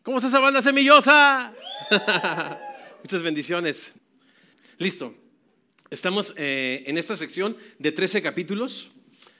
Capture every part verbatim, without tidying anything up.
¿Cómo está esa banda semillosa? Muchas bendiciones. Listo. Estamos eh, en esta sección de trece capítulos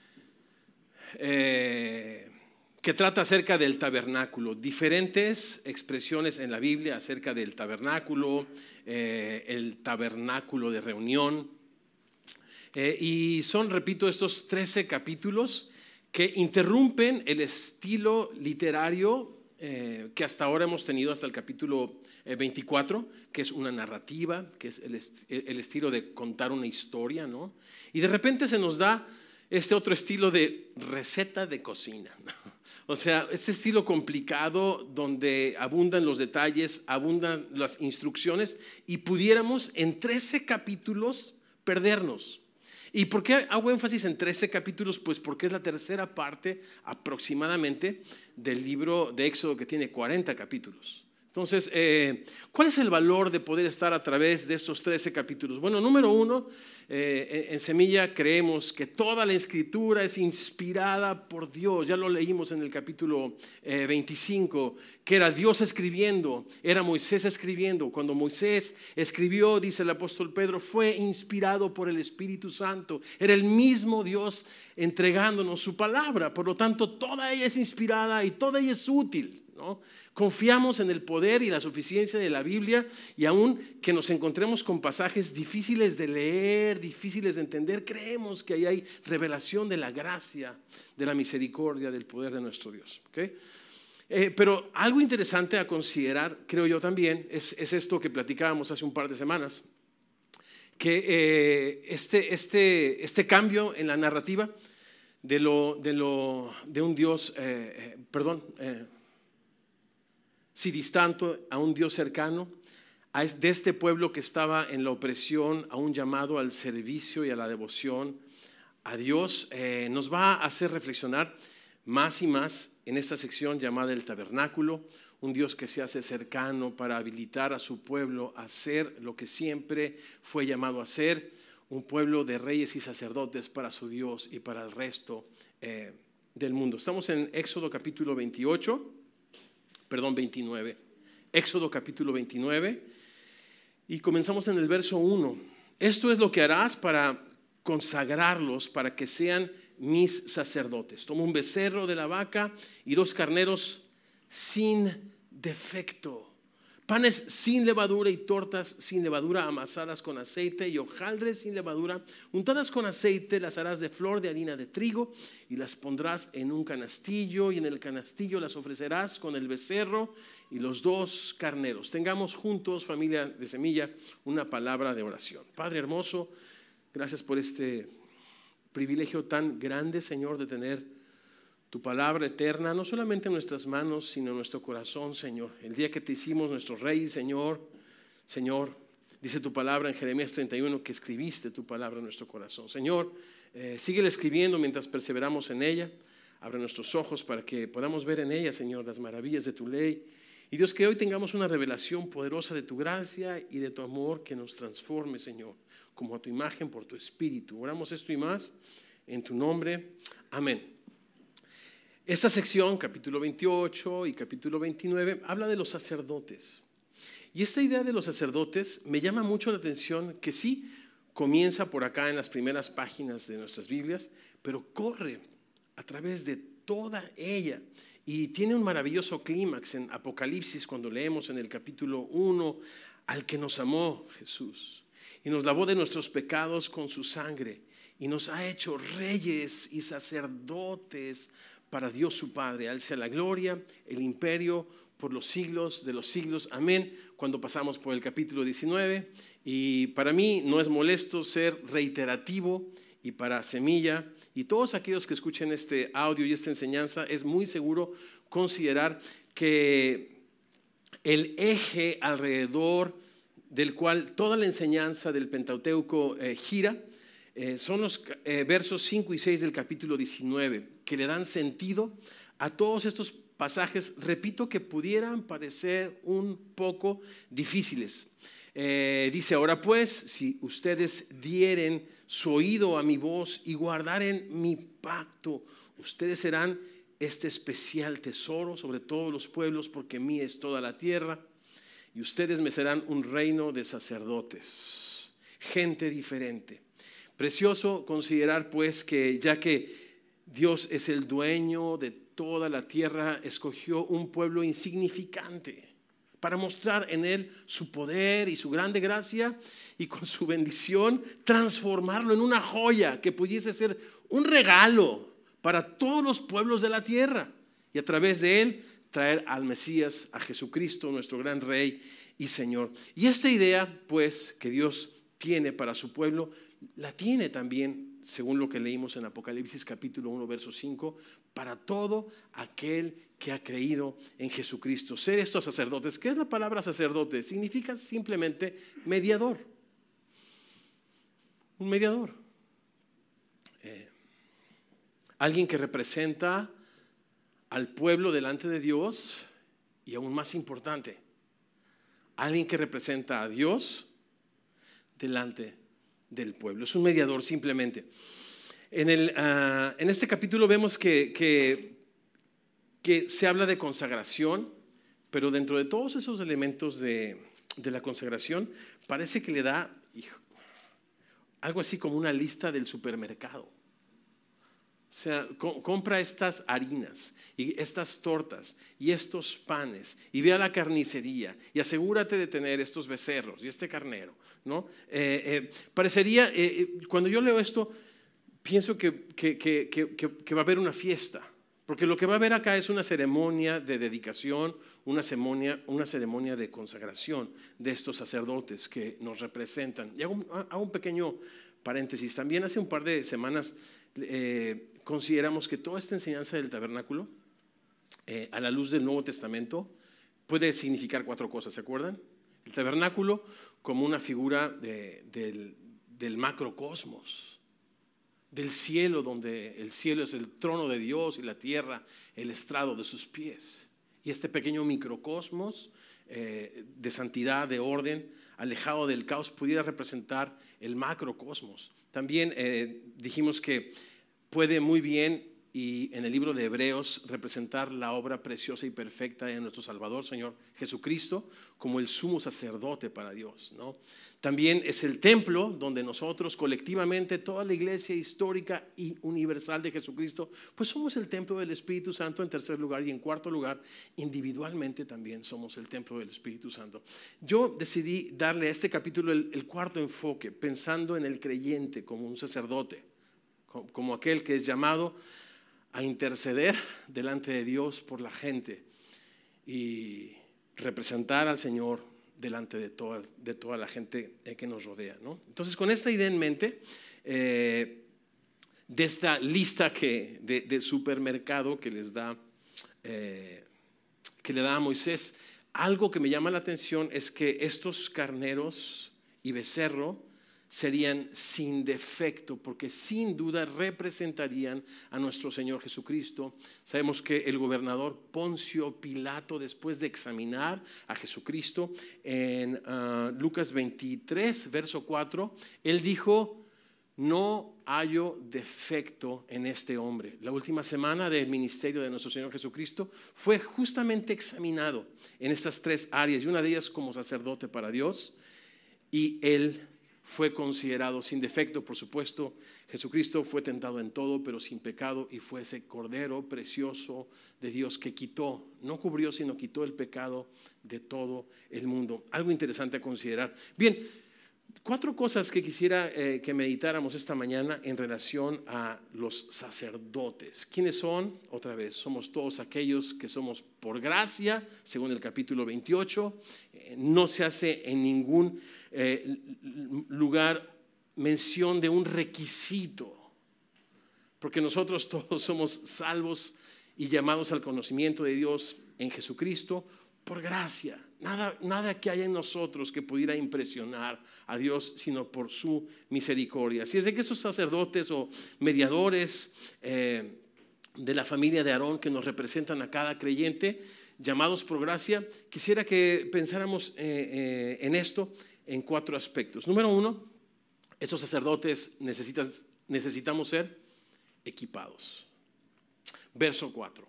eh, que trata acerca del tabernáculo. Diferentes expresiones en la Biblia acerca del tabernáculo, eh, el tabernáculo de reunión. Eh, y son, repito, estos trece capítulos que interrumpen el estilo literario eh, que hasta ahora hemos tenido hasta el capítulo eh, veinticuatro, que es una narrativa, que es el, est- el estilo de contar una historia, ¿no? Y de repente se nos da este otro estilo de receta de cocina. O sea, este estilo complicado donde abundan los detalles, abundan las instrucciones y pudiéramos en trece capítulos perdernos. ¿Y por qué hago énfasis en trece capítulos? Pues porque es la tercera parte aproximadamente del libro de Éxodo, que tiene cuarenta capítulos. Entonces, eh, ¿cuál es el valor de poder estar a través de estos trece capítulos? Bueno, número uno, eh, en Semilla creemos que toda la escritura es inspirada por Dios. Ya lo leímos en el capítulo eh, veinticinco, que era Dios escribiendo, era Moisés escribiendo. Cuando Moisés escribió, dice el apóstol Pedro, fue inspirado por el Espíritu Santo. Era el mismo Dios entregándonos su palabra. Por lo tanto, toda ella es inspirada y toda ella es útil, ¿no? Confiamos en el poder y la suficiencia de la Biblia, y aun que nos encontremos con pasajes difíciles de leer, difíciles de entender, creemos que ahí hay revelación de la gracia, de la misericordia, del poder de nuestro Dios. ¿Okay? Eh, pero algo interesante a considerar, creo yo también, es, es esto que platicábamos hace un par de semanas, que eh, este, este, este cambio en la narrativa de, lo, de, lo, de un Dios, eh, eh, perdón, eh, si distante a un Dios cercano, de este pueblo que estaba en la opresión, a un llamado al servicio y a la devoción a Dios, eh, nos va a hacer reflexionar más y más en esta sección llamada el tabernáculo, un Dios que se hace cercano para habilitar a su pueblo a hacer lo que siempre fue llamado a hacer, un pueblo de reyes y sacerdotes para su Dios y para el resto eh, del mundo. Estamos en Éxodo capítulo veintiocho. Perdón, veintinueve. Éxodo capítulo veintinueve. Y comenzamos en el verso uno. Esto es lo que harás para consagrarlos, para que sean mis sacerdotes. Toma un becerro de la vaca y dos carneros sin defecto. Panes sin levadura y tortas sin levadura, amasadas con aceite, y hojaldres sin levadura, untadas con aceite. Las harás de flor de harina de trigo y las pondrás en un canastillo, y en el canastillo las ofrecerás con el becerro y los dos carneros. Tengamos juntos, familia de Semilla, una palabra de oración. Padre hermoso, gracias por este privilegio tan grande, Señor, de tener tu palabra eterna, no solamente en nuestras manos, sino en nuestro corazón, Señor. El día que te hicimos nuestro Rey, Señor, Señor, dice tu palabra en Jeremías treinta y uno que escribiste tu palabra en nuestro corazón. Señor, eh, síguela escribiendo mientras perseveramos en ella. Abre nuestros ojos para que podamos ver en ella, Señor, las maravillas de tu ley. Y Dios, que hoy tengamos una revelación poderosa de tu gracia y de tu amor que nos transforme, Señor, como a tu imagen por tu Espíritu. Oramos esto y más en tu nombre. Amén. Esta sección, capítulo veintiocho y capítulo veintinueve, habla de los sacerdotes. Y esta idea de los sacerdotes me llama mucho la atención, que sí comienza por acá en las primeras páginas de nuestras Biblias, pero corre a través de toda ella. Y tiene un maravilloso clímax en Apocalipsis cuando leemos en el capítulo uno, al que nos amó Jesús y nos lavó de nuestros pecados con su sangre y nos ha hecho reyes y sacerdotes para Dios su Padre. A Él sea la gloria, el imperio por los siglos de los siglos. Amén. Cuando pasamos por el capítulo diecinueve, y para mí no es molesto ser reiterativo, y para Semilla y todos aquellos que escuchen este audio y esta enseñanza, es muy seguro considerar que el eje alrededor del cual toda la enseñanza del Pentateuco eh, gira eh, son los eh, versos cinco y seis del capítulo diecinueve, que le dan sentido a todos estos pasajes, repito, que pudieran parecer un poco difíciles. Eh, dice, ahora pues, si ustedes dieren su oído a mi voz y guardaren mi pacto, ustedes serán este especial tesoro sobre todos los pueblos, porque mía es toda la tierra, y ustedes me serán un reino de sacerdotes, gente diferente. Precioso considerar pues que ya que Dios es el dueño de toda la tierra, escogió un pueblo insignificante para mostrar en él su poder y su grande gracia, y con su bendición transformarlo en una joya que pudiese ser un regalo para todos los pueblos de la tierra, y a través de él traer al Mesías, a Jesucristo, nuestro gran Rey y Señor. Y esta idea pues que Dios tiene para su pueblo, la tiene también, según lo que leímos en Apocalipsis capítulo uno verso cinco, para todo aquel que ha creído en Jesucristo. Ser estos sacerdotes. ¿Qué es la palabra sacerdote? Significa simplemente mediador. Un mediador. Eh, alguien que representa al pueblo delante de Dios, y aún más importante, alguien que representa a Dios delante del pueblo. Es un mediador simplemente. En, el, uh, en este capítulo vemos que, que, que se habla de consagración, pero dentro de todos esos elementos de, de la consagración, parece que le da hijo, algo así como una lista del supermercado. O sea, co- compra estas harinas y estas tortas y estos panes, y ve a la carnicería y asegúrate de tener estos becerros y este carnero, ¿no? Eh, eh, parecería, eh, cuando yo leo esto, pienso que, que, que, que, que va a haber una fiesta, porque lo que va a haber acá es una ceremonia de dedicación, una ceremonia, una ceremonia de consagración de estos sacerdotes que nos representan. Y hago un, hago un pequeño paréntesis. También hace un par de semanas eh, consideramos que toda esta enseñanza del tabernáculo, eh, a la luz del Nuevo Testamento, puede significar cuatro cosas. ¿Se acuerdan? El tabernáculo como una figura de, del, del macrocosmos, del cielo, donde el cielo es el trono de Dios y la tierra el estrado de sus pies. Y este pequeño microcosmos eh, de santidad, de orden, alejado del caos, pudiera representar el macrocosmos. También eh, dijimos que puede muy bien, y en el libro de Hebreos, representar la obra preciosa y perfecta de nuestro Salvador, Señor Jesucristo, como el sumo sacerdote para Dios, ¿no? También es el templo donde nosotros colectivamente, toda la iglesia histórica y universal de Jesucristo, pues somos el templo del Espíritu Santo en tercer lugar, y en cuarto lugar, individualmente también somos el templo del Espíritu Santo. Yo decidí darle a este capítulo el, el cuarto enfoque, pensando en el creyente como un sacerdote, como, como aquel que es llamado a interceder delante de Dios por la gente y representar al Señor delante de toda, de toda la gente que nos rodea, ¿no? Entonces, con esta idea en mente, eh, de esta lista que, de, de supermercado que les da, eh, que le da a Moisés, algo que me llama la atención es que estos carneros y becerro serían sin defecto, porque sin duda representarían a nuestro Señor Jesucristo. Sabemos que el gobernador Poncio Pilato, después de examinar a Jesucristo en uh, Lucas veintitrés, verso cuatro, él dijo: no hallo defecto en este hombre. La última semana del ministerio de nuestro Señor Jesucristo fue justamente examinado en estas tres áreas, y una de ellas como sacerdote para Dios, y él fue considerado sin defecto. Por supuesto, Jesucristo fue tentado en todo, pero sin pecado, y fue ese cordero precioso de Dios que quitó, no cubrió, sino quitó el pecado de todo el mundo. Algo interesante a considerar. Bien, cuatro cosas que quisiera eh, que meditáramos esta mañana en relación a los sacerdotes. ¿Quiénes son? Otra vez, somos todos aquellos que somos por gracia, según el capítulo veintiocho. Eh, no se hace en ningún eh, lugar mención de un requisito, porque nosotros todos somos salvos y llamados al conocimiento de Dios en Jesucristo por gracia. Nada, nada que haya en nosotros que pudiera impresionar a Dios, sino por su misericordia. Así es de que esos sacerdotes o mediadores eh, de la familia de Aarón, que nos representan a cada creyente, llamados por gracia, quisiera que pensáramos eh, eh, en esto en cuatro aspectos. Número uno, esos sacerdotes necesitan, necesitamos ser equipados. Verso cuatro.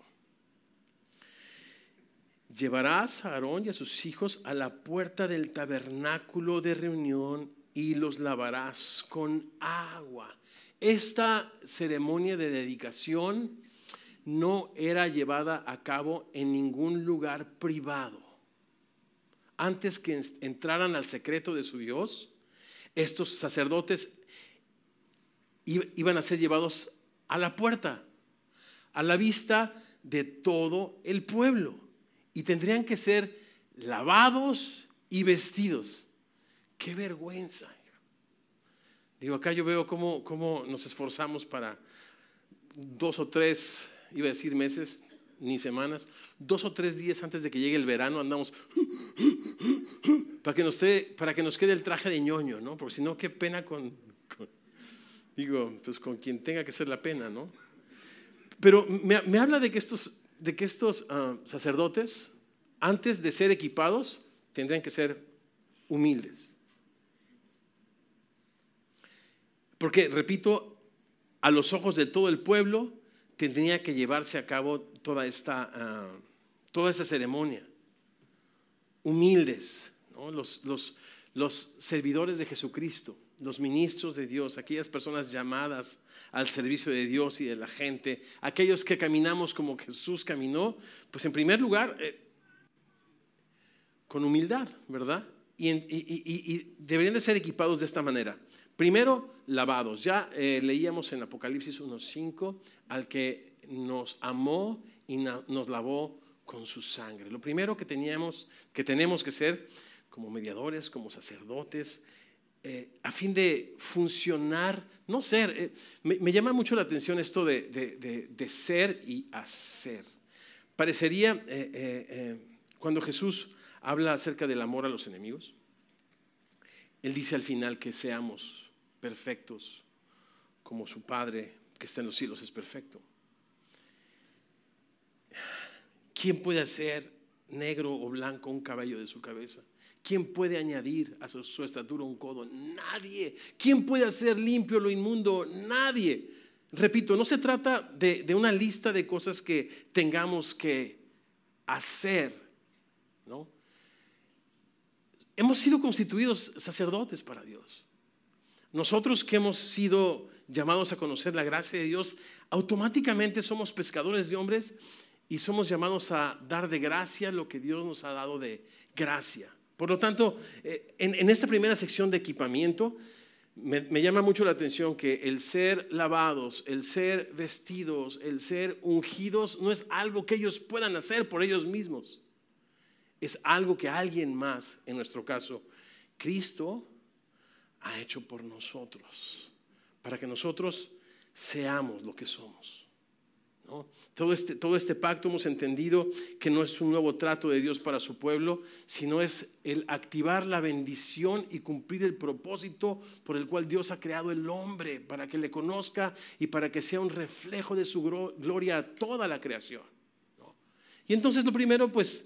Llevarás a Aarón y a sus hijos a la puerta del tabernáculo de reunión y los lavarás con agua. Esta ceremonia de dedicación no era llevada a cabo en ningún lugar privado. Antes que entraran al secreto de su Dios, estos sacerdotes iban a ser llevados a la puerta, a la vista de todo el pueblo, y tendrían que ser lavados y vestidos. ¡Qué vergüenza! Digo, acá yo veo cómo, cómo nos esforzamos para dos o tres, iba a decir meses, ni semanas, dos o tres días antes de que llegue el verano andamos para que nos, te, para que nos quede el traje de ñoño, ¿no? Porque si no, qué pena con, con, digo, pues con quien tenga que ser la pena, ¿no? Pero me, me habla de que estos, de que estos uh, sacerdotes, antes de ser equipados, tendrían que ser humildes. Porque, repito, a los ojos de todo el pueblo tendría que llevarse a cabo toda esta, uh, toda esta ceremonia. Humildes, ¿no? Los, los, los servidores de Jesucristo, los ministros de Dios, aquellas personas llamadas al servicio de Dios y de la gente, aquellos que caminamos como Jesús caminó, pues en primer lugar, eh, con humildad, ¿verdad? Y, y, y, y deberían de ser equipados de esta manera. Primero, lavados. Ya eh, leíamos en Apocalipsis uno cinco, al que nos amó y na, nos lavó con su sangre. Lo primero que teníamos, que tenemos que ser como mediadores, como sacerdotes, eh, a fin de funcionar, no ser. Eh, me, me llama mucho la atención esto de, de, de, de ser y hacer. Parecería eh, eh, eh, cuando Jesús habla acerca del amor a los enemigos, Él dice al final que seamos perfectos como su Padre que está en los cielos es perfecto. ¿Quién puede hacer negro o blanco un cabello de su cabeza? ¿Quién puede añadir a su, su estatura un codo? Nadie. ¿Quién puede hacer limpio lo inmundo? Nadie. Repito, no se trata de, de una lista de cosas que tengamos que hacer, ¿no? Hemos sido constituidos sacerdotes para Dios. Nosotros que hemos sido llamados a conocer la gracia de Dios, automáticamente somos pescadores de hombres y somos llamados a dar de gracia lo que Dios nos ha dado de gracia. Por lo tanto, en, en esta primera sección de equipamiento, me, me llama mucho la atención que el ser lavados, el ser vestidos, el ser ungidos, no es algo que ellos puedan hacer por ellos mismos. Es algo que alguien más, en nuestro caso, Cristo, ha hecho por nosotros, para que nosotros seamos lo que somos, ¿no? Todo este, todo este pacto hemos entendido que no es un nuevo trato de Dios para su pueblo, sino es el activar la bendición y cumplir el propósito por el cual Dios ha creado el hombre, para que le conozca y para que sea un reflejo de su gloria a toda la creación, ¿no? Y entonces lo primero, pues,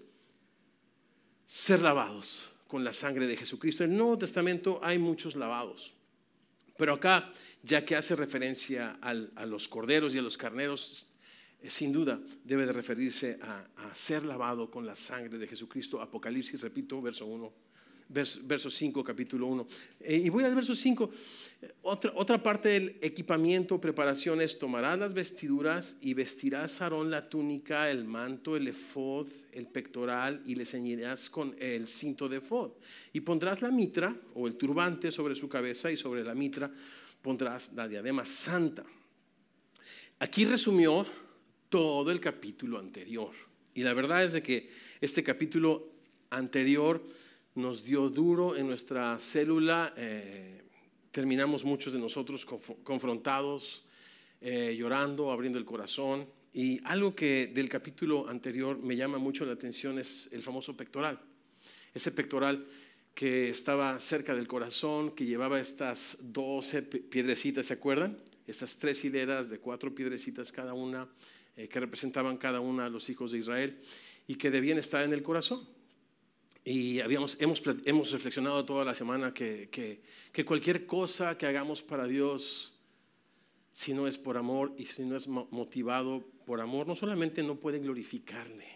ser lavados con la sangre de Jesucristo. En el Nuevo Testamento hay muchos lavados, pero acá, ya que hace referencia al, a los corderos y a los carneros, eh, sin duda debe de referirse a, a ser lavado con la sangre de Jesucristo. Apocalipsis, repito, verso uno, verso, verso cinco, capítulo uno. Eh, y voy al verso cinco. Otra, otra parte del equipamiento, preparación es: tomarás las vestiduras y vestirás a Aarón la túnica, el manto, el efod, el pectoral, y le ceñirás con el cinto de efod. Y pondrás la mitra o el turbante sobre su cabeza, y sobre la mitra pondrás la diadema santa. Aquí resumió todo el capítulo anterior. Y la verdad es de que este capítulo anterior nos dio duro en nuestra célula. Eh, terminamos muchos de nosotros conf- confrontados, eh, llorando, abriendo el corazón. Y algo que del capítulo anterior me llama mucho la atención es el famoso pectoral. Ese pectoral que estaba cerca del corazón, que llevaba estas doce piedrecitas, ¿se acuerdan? Estas tres hileras de cuatro piedrecitas cada una, eh, que representaban cada una a los hijos de Israel y que debían estar en el corazón. Y habíamos, hemos, hemos reflexionado toda la semana que, que, que cualquier cosa que hagamos para Dios si no es por amor y si no es motivado por amor, no solamente no puede glorificarle,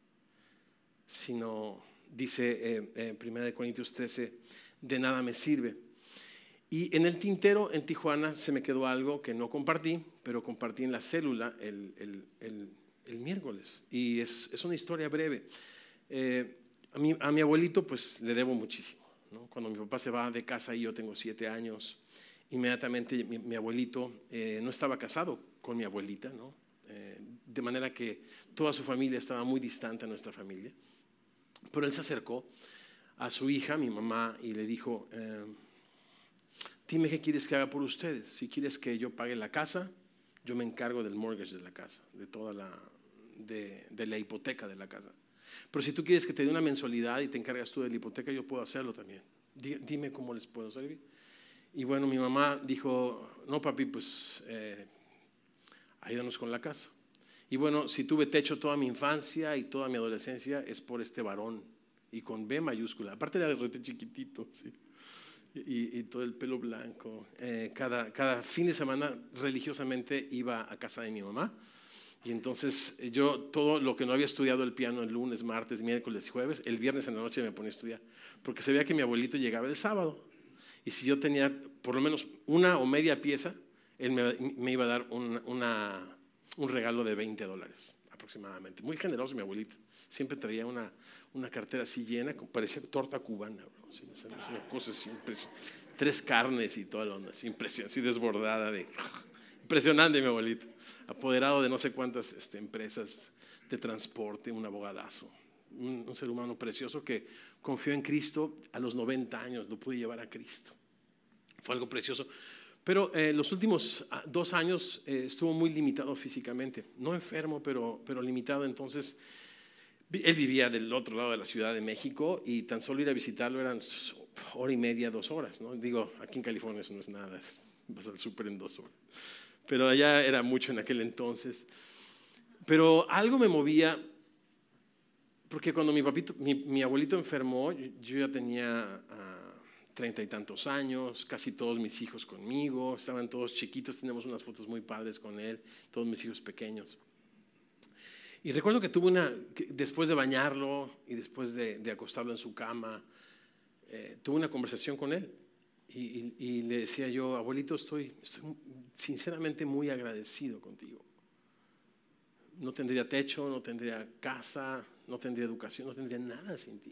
sino, dice eh, eh, primera de Corintios trece, de nada me sirve. Y en el tintero en Tijuana se me quedó algo que no compartí, pero compartí en la célula el, el, el, el miércoles. Y es, es una historia breve. Eh, a, mi, a mi abuelito pues le debo muchísimo, ¿no? Cuando mi papá se va de casa y yo tengo siete años, inmediatamente mi, mi abuelito eh, no estaba casado con mi abuelita, ¿no? Eh, de manera que toda su familia estaba muy distante a nuestra familia. Pero él se acercó a su hija, mi mamá, y le dijo, eh, dime qué quieres que haga por ustedes. Si quieres que yo pague la casa, yo me encargo del mortgage de la casa, de toda la, de, de la hipoteca de la casa. Pero si tú quieres que te dé una mensualidad y te encargas tú de la hipoteca, yo puedo hacerlo también. Dime cómo les puedo servir. Y bueno, mi mamá dijo, no papi, pues eh, ayúdanos con la casa. Y bueno, si tuve techo toda mi infancia y toda mi adolescencia es por este varón, y con B mayúscula, aparte de rete chiquitito, ¿sí? y, y todo el pelo blanco. Eh, cada, cada fin de semana religiosamente iba a casa de mi mamá, y entonces yo todo lo que no había estudiado el piano el lunes, martes, miércoles y jueves, el viernes en la noche me ponía a estudiar, porque se veía que mi abuelito llegaba el sábado. Y si yo tenía por lo menos una o media pieza, él me, me iba a dar un, una, un regalo de veinte dólares aproximadamente. Muy generoso mi abuelito. Siempre traía una, una cartera así llena, parecía torta cubana, bro. Sí, una cosa así, tres carnes y toda la onda, así, así desbordada. De, impresionante mi abuelito. Apoderado de no sé cuántas este, empresas de transporte, un abogadazo. Un, un ser humano precioso que confió en Cristo a los noventa años, lo pude llevar a Cristo. Fue algo precioso. Pero eh, los últimos dos años eh, estuvo muy limitado físicamente, no enfermo, pero, pero limitado. Entonces, él vivía del otro lado de la Ciudad de México y tan solo ir a visitarlo eran hora y media, dos horas, ¿no? Digo, aquí en California eso no es nada, vas al súper en dos horas. Pero allá era mucho en aquel entonces. Pero algo me movía. Porque cuando mi, papito, mi, mi abuelito enfermó, yo ya tenía uh, treinta y tantos años, casi todos mis hijos conmigo, estaban todos chiquitos, tenemos unas fotos muy padres con él, todos mis hijos pequeños. Y recuerdo que tuve una, que después de bañarlo y después de, de acostarlo en su cama, eh, tuve una conversación con él y, y, y le decía yo, abuelito, estoy, estoy sinceramente muy agradecido contigo. No tendría techo, no tendría casa, no tendría educación, no tendría nada sin ti.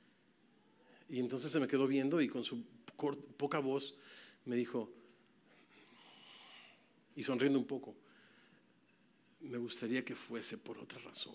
Y entonces se me quedó viendo y con su poca voz me dijo, y sonriendo un poco, me gustaría que fuese por otra razón.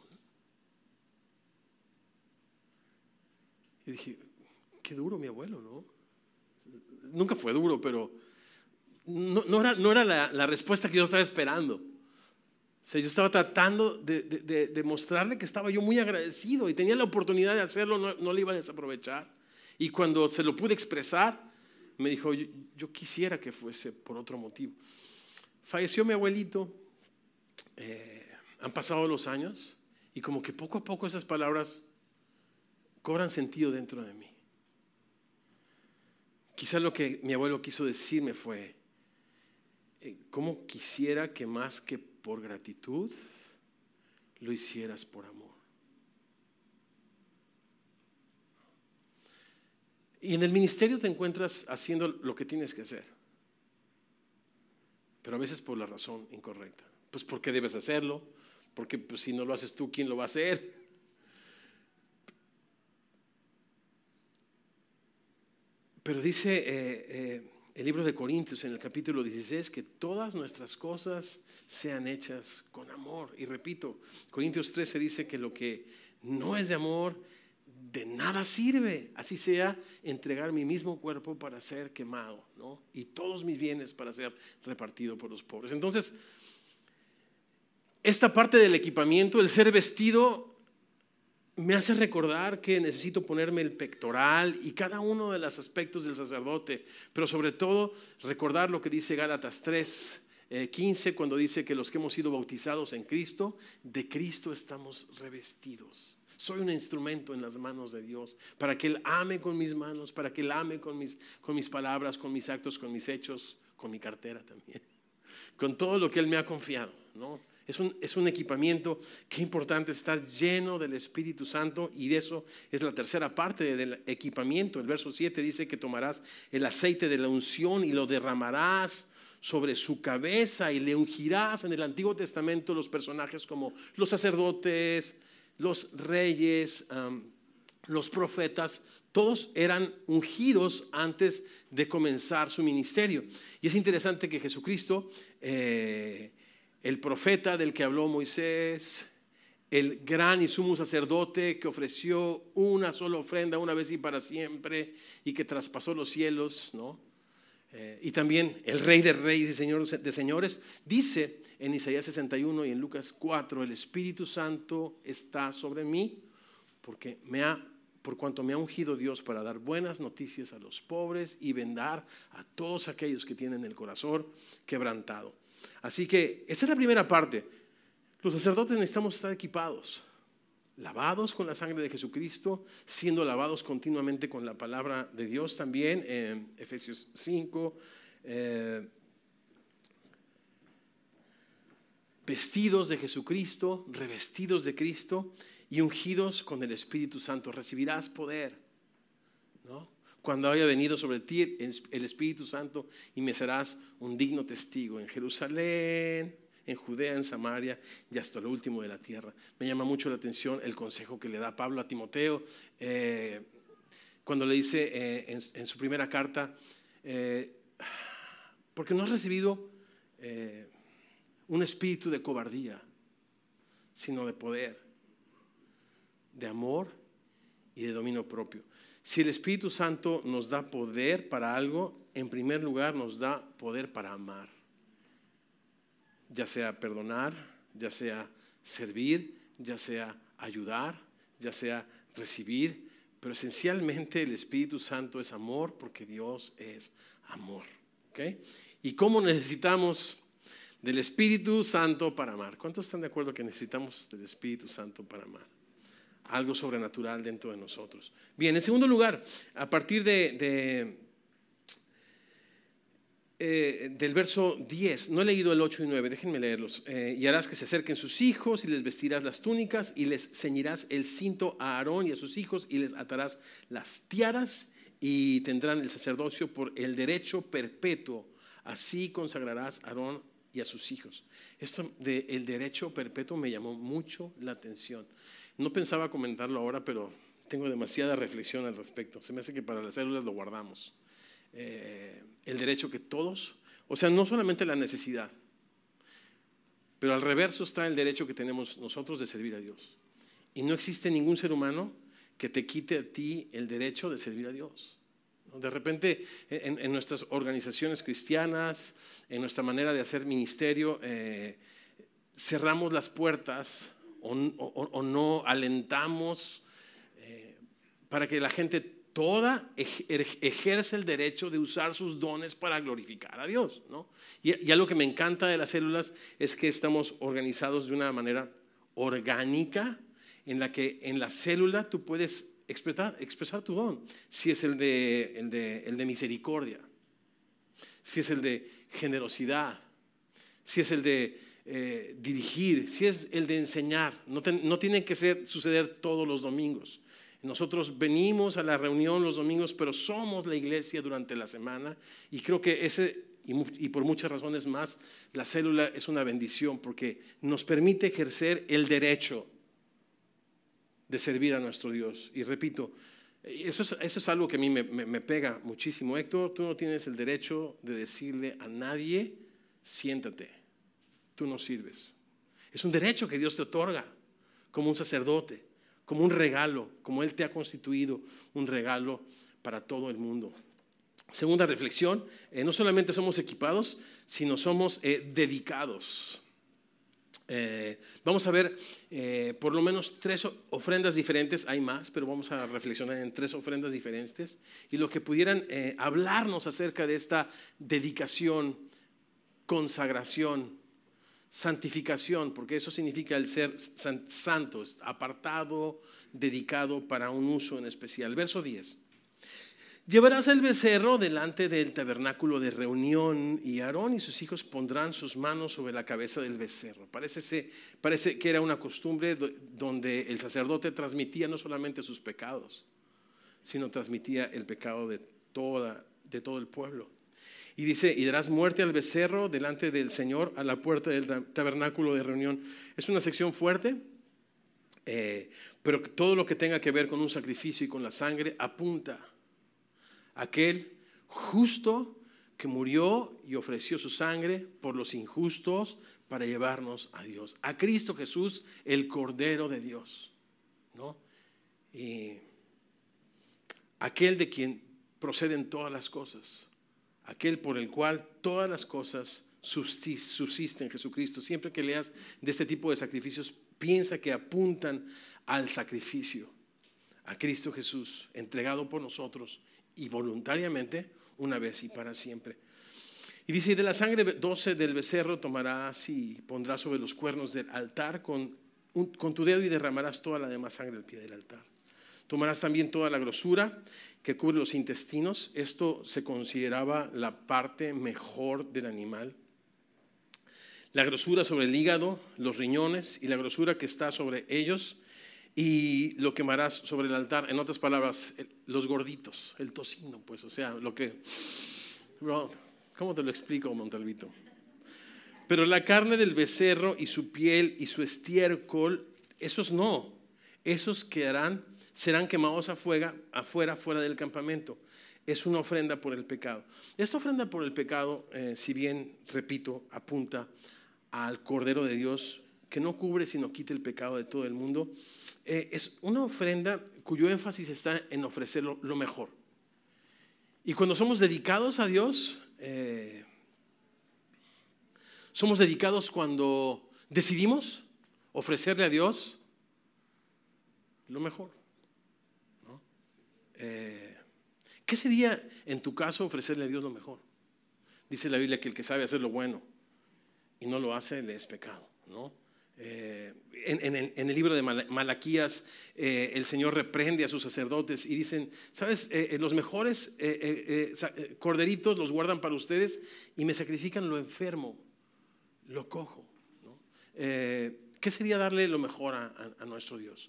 Y dije, qué duro mi abuelo, ¿no? Nunca fue duro, pero no, no era, no era la, la respuesta que yo estaba esperando. O sea, yo estaba tratando de, de, de, de mostrarle que estaba yo muy agradecido y tenía la oportunidad de hacerlo, no, no le iba a desaprovechar. Y cuando se lo pude expresar, me dijo, yo, yo quisiera que fuese por otro motivo. Falleció mi abuelito, eh, han pasado los años y como que poco a poco esas palabras cobran sentido dentro de mí. Quizás lo que mi abuelo quiso decirme fue, eh, ¿cómo quisiera que más que por gratitud lo hicieras por amor? Y en el ministerio te encuentras haciendo lo que tienes que hacer, pero a veces por la razón incorrecta. Pues porque debes hacerlo, porque pues, si no lo haces tú, ¿quién lo va a hacer? Pero dice eh, eh, el libro de Corintios en el capítulo dieciséis que todas nuestras cosas sean hechas con amor. Y repito, Corintios trece dice que lo que no es de amor de nada sirve, así sea entregar mi mismo cuerpo para ser quemado, ¿no? Y todos mis bienes para ser repartido por los pobres. Entonces, esta parte del equipamiento, el ser vestido, me hace recordar que necesito ponerme el pectoral y cada uno de los aspectos del sacerdote, pero sobre todo recordar lo que dice Gálatas tres quince, cuando dice que los que hemos sido bautizados en Cristo, de Cristo estamos revestidos. Soy un instrumento en las manos de Dios para que Él ame con mis manos, para que Él ame con mis, con mis palabras, con mis actos, con mis hechos, con mi cartera también, con todo lo que Él me ha confiado, ¿no? Es un, es un equipamiento. Qué importante estar lleno del Espíritu Santo, y de eso es la tercera parte del equipamiento. El verso siete dice que tomarás el aceite de la unción y lo derramarás sobre su cabeza y le ungirás. En el Antiguo Testamento los personajes como los sacerdotes, los reyes, um, los profetas, todos eran ungidos antes de comenzar su ministerio. Y es interesante que Jesucristo, eh, el profeta del que habló Moisés, el gran y sumo sacerdote que ofreció una sola ofrenda una vez y para siempre y que traspasó los cielos, ¿no? Eh, y también el Rey de Reyes y Señor de Señores, dice en Isaías sesenta y uno y en Lucas cuatro: el Espíritu Santo está sobre mí porque me ha, por cuanto me ha ungido Dios para dar buenas noticias a los pobres y vendar a todos aquellos que tienen el corazón quebrantado. Así que esa es la primera parte. Los sacerdotes necesitamos estar equipados, lavados con la sangre de Jesucristo, siendo lavados continuamente con la palabra de Dios también, en Efesios cinco, eh, vestidos de Jesucristo, revestidos de Cristo y ungidos con el Espíritu Santo. Recibirás poder, ¿no? Cuando haya venido sobre ti el Espíritu Santo, y me serás un digno testigo en Jerusalén, en Judea, en Samaria y hasta lo último de la tierra. Me llama mucho la atención el consejo que le da Pablo a Timoteo, eh, cuando le dice eh, en, en su primera carta, eh, porque no has recibido eh, un espíritu de cobardía, sino de poder, de amor y de dominio propio. Si el Espíritu Santo nos da poder para algo, en primer lugar nos da poder para amar, ya sea perdonar, ya sea servir, ya sea ayudar, ya sea recibir, pero esencialmente el Espíritu Santo es amor, porque Dios es amor, ¿okay? ¿Y cómo necesitamos del Espíritu Santo para amar? ¿Cuántos están de acuerdo que necesitamos del Espíritu Santo para amar? Algo sobrenatural dentro de nosotros. Bien, en segundo lugar, a partir de, de eh, del verso diez, no he leído el ocho y nueve, déjenme leerlos. Eh, y harás que se acerquen sus hijos y les vestirás las túnicas y les ceñirás el cinto a Aarón y a sus hijos y les atarás las tiaras y tendrán el sacerdocio por el derecho perpetuo. Así consagrarás a Aarón y a sus hijos. Esto del derecho perpetuo me llamó mucho la atención. No pensaba comentarlo ahora, pero tengo demasiada reflexión al respecto. Se me hace que para las células lo guardamos. Eh, el derecho que todos, o sea, no solamente la necesidad, pero al reverso está el derecho que tenemos nosotros de servir a Dios. Y no existe ningún ser humano que te quite a ti el derecho de servir a Dios. De repente en, en nuestras organizaciones cristianas, en nuestra manera de hacer ministerio, eh, cerramos las puertas o, o, o no alentamos eh, para que la gente toda ejerce el derecho de usar sus dones para glorificar a Dios, ¿no? Y, y algo que me encanta de las células es que estamos organizados de una manera orgánica, en la que en la célula tú puedes expresar, expresar tu don. Si es el de, el, de, el de misericordia, si es el de generosidad, si es el de eh, dirigir, si es el de enseñar. No, te, no tiene que ser, suceder todos los domingos. Nosotros venimos a la reunión los domingos, pero somos la iglesia durante la semana, y creo que ese, y, y por muchas razones más, la célula es una bendición porque nos permite ejercer el derecho de servir a nuestro Dios. Y repito, eso es, eso es algo que a mí me, me, me pega muchísimo. Héctor, tú no tienes el derecho de decirle a nadie, siéntate, tú no sirves. Es un derecho que Dios te otorga como un sacerdote, como un regalo, como Él te ha constituido un regalo para todo el mundo. Segunda reflexión, eh, no solamente somos equipados, sino somos eh, dedicados. Eh, vamos a ver eh, por lo menos tres ofrendas diferentes, hay más, pero vamos a reflexionar en tres ofrendas diferentes y lo que pudieran eh, hablarnos acerca de esta dedicación, consagración, santificación, porque eso significa el ser santo, apartado, dedicado para un uso en especial. Verso diez. Llevarás el becerro delante del tabernáculo de reunión y Aarón y sus hijos pondrán sus manos sobre la cabeza del becerro. Parece, parece que era una costumbre donde el sacerdote transmitía no solamente sus pecados, sino transmitía el pecado de, toda, de todo el pueblo. Y dice, y darás muerte al becerro delante del Señor a la puerta del tabernáculo de reunión. Es una sección fuerte, eh, pero todo lo que tenga que ver con un sacrificio y con la sangre apunta a aquel justo que murió y ofreció su sangre por los injustos para llevarnos a Dios. A Cristo Jesús, el Cordero de Dios, ¿no? Y aquel de quien proceden todas las cosas, aquel por el cual todas las cosas subsisten, Jesucristo. Siempre que leas de este tipo de sacrificios, piensa que apuntan al sacrificio, a Cristo Jesús, entregado por nosotros y voluntariamente una vez y para siempre. Y dice, y de la sangre doce del becerro tomarás y pondrás sobre los cuernos del altar con, un, con tu dedo y derramarás toda la demás sangre al pie del altar. Tomarás también toda la grosura que cubre los intestinos. Esto se consideraba la parte mejor del animal. La grosura sobre el hígado, los riñones y la grosura que está sobre ellos, y lo quemarás sobre el altar. En otras palabras, los gorditos, el tocino, pues, o sea, lo que... Bro, ¿cómo te lo explico, Montalvito? Pero la carne del becerro y su piel y su estiércol, esos no, esos quedarán, serán quemados afuera, afuera, fuera del campamento. Es una ofrenda por el pecado. Esta ofrenda por el pecado, eh, si bien, repito, apunta al Cordero de Dios, que no cubre sino quita el pecado de todo el mundo, eh, es una ofrenda cuyo énfasis está en ofrecer lo, lo mejor. Y cuando somos dedicados a Dios, eh, somos dedicados cuando decidimos ofrecerle a Dios lo mejor, ¿no? Eh, ¿Qué sería en tu caso ofrecerle a Dios lo mejor? Dice la Biblia que el que sabe hacer lo bueno y no lo hace, le es pecado, ¿no? Eh, en, en, el, en el libro de Malaquías, eh, el Señor reprende a sus sacerdotes y dicen, ¿sabes? Eh, los mejores eh, eh, eh, corderitos los guardan para ustedes y me sacrifican lo enfermo, lo cojo, ¿no? Eh, ¿Qué sería darle lo mejor a, a, a nuestro Dios?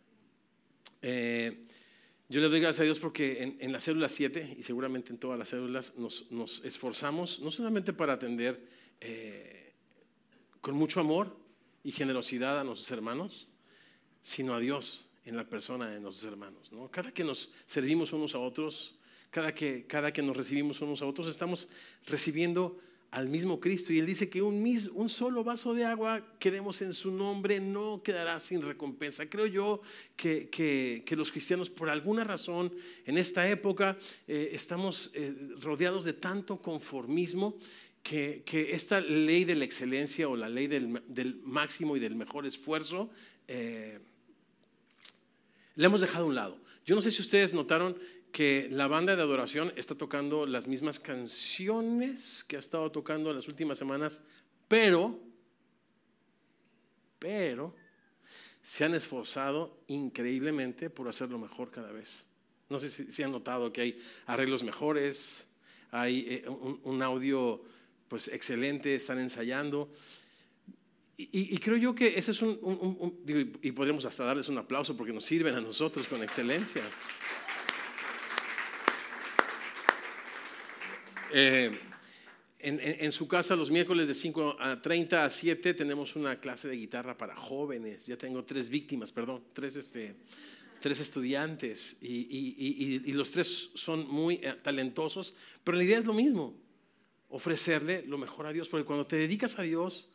Eh, yo le doy gracias a Dios porque en, en la célula siete y seguramente en todas las células nos, nos esforzamos no solamente para atender eh, con mucho amor y generosidad a nuestros hermanos, sino a Dios en la persona de nuestros hermanos, ¿no? Cada que nos servimos unos a otros, cada que, cada que nos recibimos unos a otros, estamos recibiendo al mismo Cristo. Y Él dice que un, mis, un solo vaso de agua que demos en su nombre no quedará sin recompensa. Creo yo que, que, que los cristianos, por alguna razón, en esta época, eh, estamos eh, rodeados de tanto conformismo, Que, que esta ley de la excelencia o la ley del, del máximo y del mejor esfuerzo eh, la hemos dejado a un lado. Yo no sé si ustedes notaron que la banda de adoración está tocando las mismas canciones que ha estado tocando en las últimas semanas, pero, pero se han esforzado increíblemente por hacerlo mejor cada vez. No sé si, si han notado que hay arreglos mejores, hay eh, un, un audio pues excelente, están ensayando y, y, y creo yo que ese es un, un, un, un digo, y podríamos hasta darles un aplauso porque nos sirven a nosotros con excelencia. eh, en, en, en su casa los miércoles de cinco a treinta a siete tenemos una clase de guitarra para jóvenes. Ya tengo tres víctimas, perdón, tres este tres estudiantes y, y, y, y los tres son muy eh, talentosos, pero la idea es lo mismo, ofrecerle lo mejor a Dios, porque cuando te dedicas a Dios,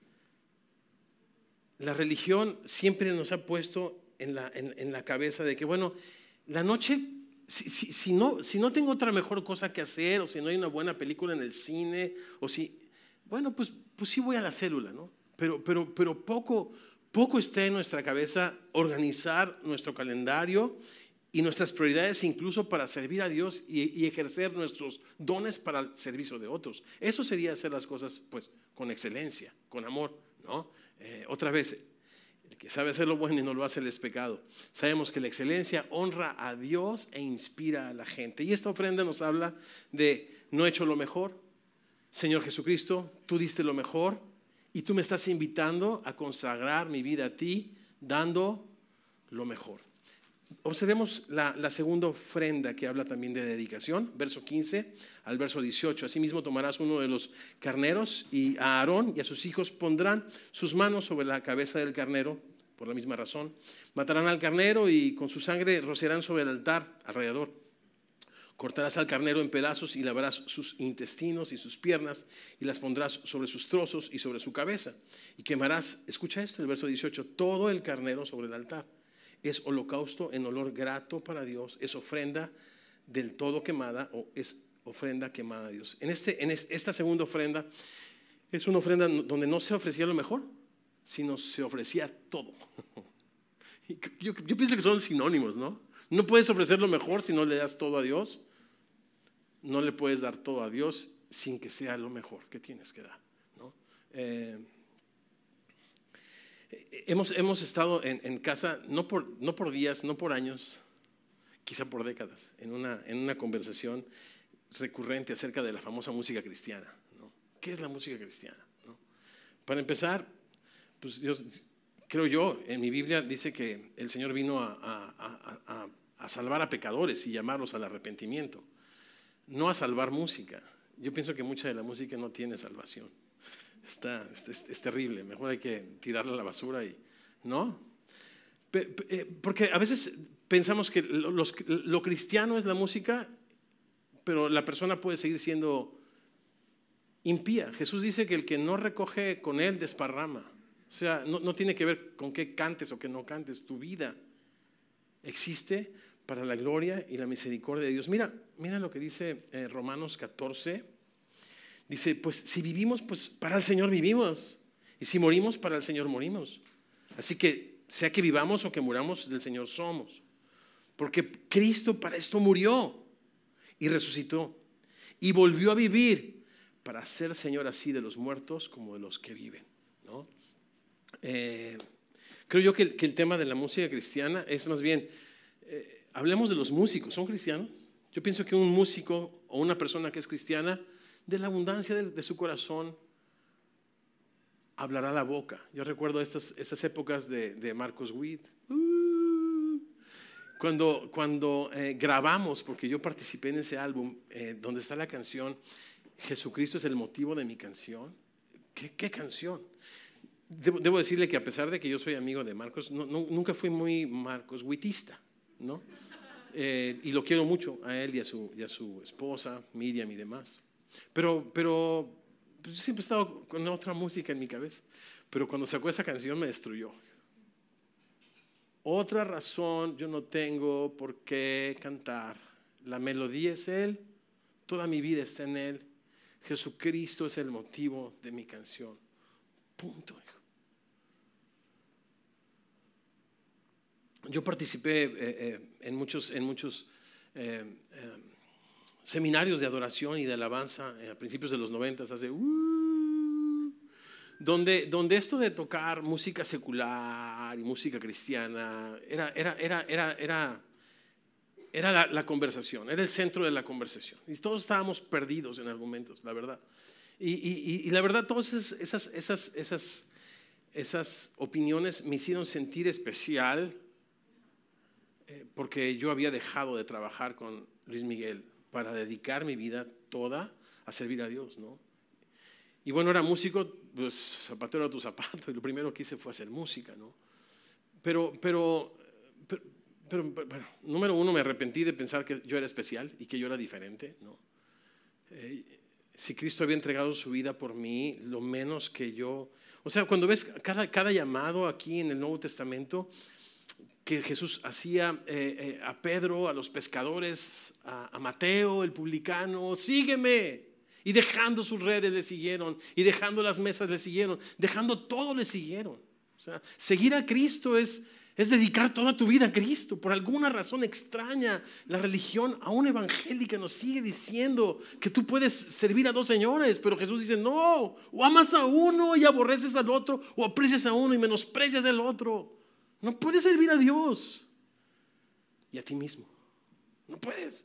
la religión siempre nos ha puesto en la, en, en la cabeza de que, bueno, la noche, si, si, si, no, si no tengo otra mejor cosa que hacer, o si no hay una buena película en el cine, o si, bueno, pues, pues sí voy a la célula, ¿no? Pero, pero, pero poco, poco está en nuestra cabeza organizar nuestro calendario y nuestras prioridades incluso para servir a Dios y, y ejercer nuestros dones para el servicio de otros. Eso sería hacer las cosas pues con excelencia, con amor, ¿no? Eh, otra vez, El que sabe hacer lo bueno y no lo hace, él es pecado. Sabemos que la excelencia honra a Dios e inspira a la gente. Y esta ofrenda nos habla de: no he hecho lo mejor, Señor Jesucristo, tú diste lo mejor y tú me estás invitando a consagrar mi vida a ti, dando lo mejor. Observemos la, la segunda ofrenda, que habla también de dedicación, verso quince al verso dieciocho. Asimismo tomarás uno de los carneros, y a Aarón y a sus hijos pondrán sus manos sobre la cabeza del carnero. Por la misma razón matarán al carnero y con su sangre rociarán sobre el altar alrededor. Cortarás al carnero en pedazos y lavarás sus intestinos y sus piernas y las pondrás sobre sus trozos y sobre su cabeza. Y quemarás, escucha esto, el verso dieciocho, todo el carnero sobre el altar. Es holocausto en olor grato para Dios, es ofrenda del todo quemada, o es ofrenda quemada a Dios. En, este, en esta segunda ofrenda es una ofrenda donde no se ofrecía lo mejor, sino se ofrecía todo. Yo, yo pienso que son sinónimos, ¿no? No puedes ofrecer lo mejor si no le das todo a Dios. No le puedes dar todo a Dios sin que sea lo mejor que tienes que dar, ¿no? Eh, hemos, hemos estado en, en casa, no por, no por días, no por años, quizá por décadas, en una, en una conversación recurrente acerca de la famosa música cristiana, ¿no? ¿Qué es la música cristiana, ¿no? Para empezar, pues Dios, creo yo, en mi Biblia dice que el Señor vino a, a, a, a, a salvar a pecadores y llamarlos al arrepentimiento, no a salvar música. Yo pienso que mucha de la música no tiene salvación. Está, es, es terrible, mejor hay que tirarla a la basura y, ¿no? Porque a veces pensamos que lo, los, lo cristiano es la música, pero la persona puede seguir siendo impía. Jesús dice que el que no recoge con él desparrama. O sea, no, no tiene que ver con qué cantes o qué no cantes. Tu vida existe para la gloria y la misericordia de Dios. Mira, mira lo que dice eh, Romanos catorce. Dice, pues si vivimos, pues para el Señor vivimos. Y si morimos, para el Señor morimos. Así que sea que vivamos o que muramos, del Señor somos. Porque Cristo para esto murió y resucitó. Y volvió a vivir para ser Señor así de los muertos como de los que viven, ¿no? Eh, creo yo que el, que el tema de la música cristiana es más bien, eh, hablemos de los músicos, ¿son cristianos? Yo pienso que un músico o una persona que es cristiana, de la abundancia de, de su corazón hablará la boca. Yo recuerdo estas, estas épocas de, de Marcos Witt, uh, cuando, cuando eh, grabamos, porque yo participé en ese álbum eh, donde está la canción Jesucristo es el motivo de mi canción. ¿Qué, qué canción? Debo, debo decirle que a pesar de que yo soy amigo de Marcos, no, no, nunca fui muy Marcos Wittista, ¿no? Eh, y lo quiero mucho a él y a su, y a su esposa, Miriam y demás. Pero, pero pues, siempre he estado con otra música en mi cabeza. Pero cuando sacó esa canción me destruyó. Otra razón yo no tengo por qué cantar. La melodía es Él, toda mi vida está en Él. Jesucristo es el motivo de mi canción. Punto, hijo. Yo participé eh, eh, en muchos, en muchos eh, eh, seminarios de adoración y de alabanza eh, a principios de los noventas, hace uh, donde, donde esto de tocar música secular y música cristiana era, era, era, era, era, era la, la conversación, era el centro de la conversación. Y todos estábamos perdidos en argumentos, la verdad. Y, y, y la verdad, todas esas, esas, esas, esas opiniones me hicieron sentir especial, eh, porque yo había dejado de trabajar con Luis Miguel para dedicar mi vida toda a servir a Dios, ¿no? Y bueno, era músico, pues zapatero a tu zapato, y lo primero que hice fue hacer música, ¿no? Pero, pero, pero, pero, pero bueno, número uno, me arrepentí de pensar que yo era especial y que yo era diferente, ¿no? Eh, si Cristo había entregado su vida por mí, lo menos que yo, o sea, cuando ves cada, cada llamado aquí en el Nuevo Testamento que Jesús hacía eh, eh, a Pedro, a los pescadores, a, a Mateo, el publicano, sígueme. Y dejando sus redes le siguieron, y dejando las mesas le siguieron, dejando todo le siguieron. O sea, seguir a Cristo es, Es dedicar toda tu vida a Cristo. Por alguna razón extraña, la religión, aún evangélica, nos sigue diciendo que tú puedes servir a dos señores, pero Jesús dice no, o amas a uno y aborreces al otro, o aprecias a uno y menosprecias al otro. No puedes servir a Dios y a ti mismo. No puedes.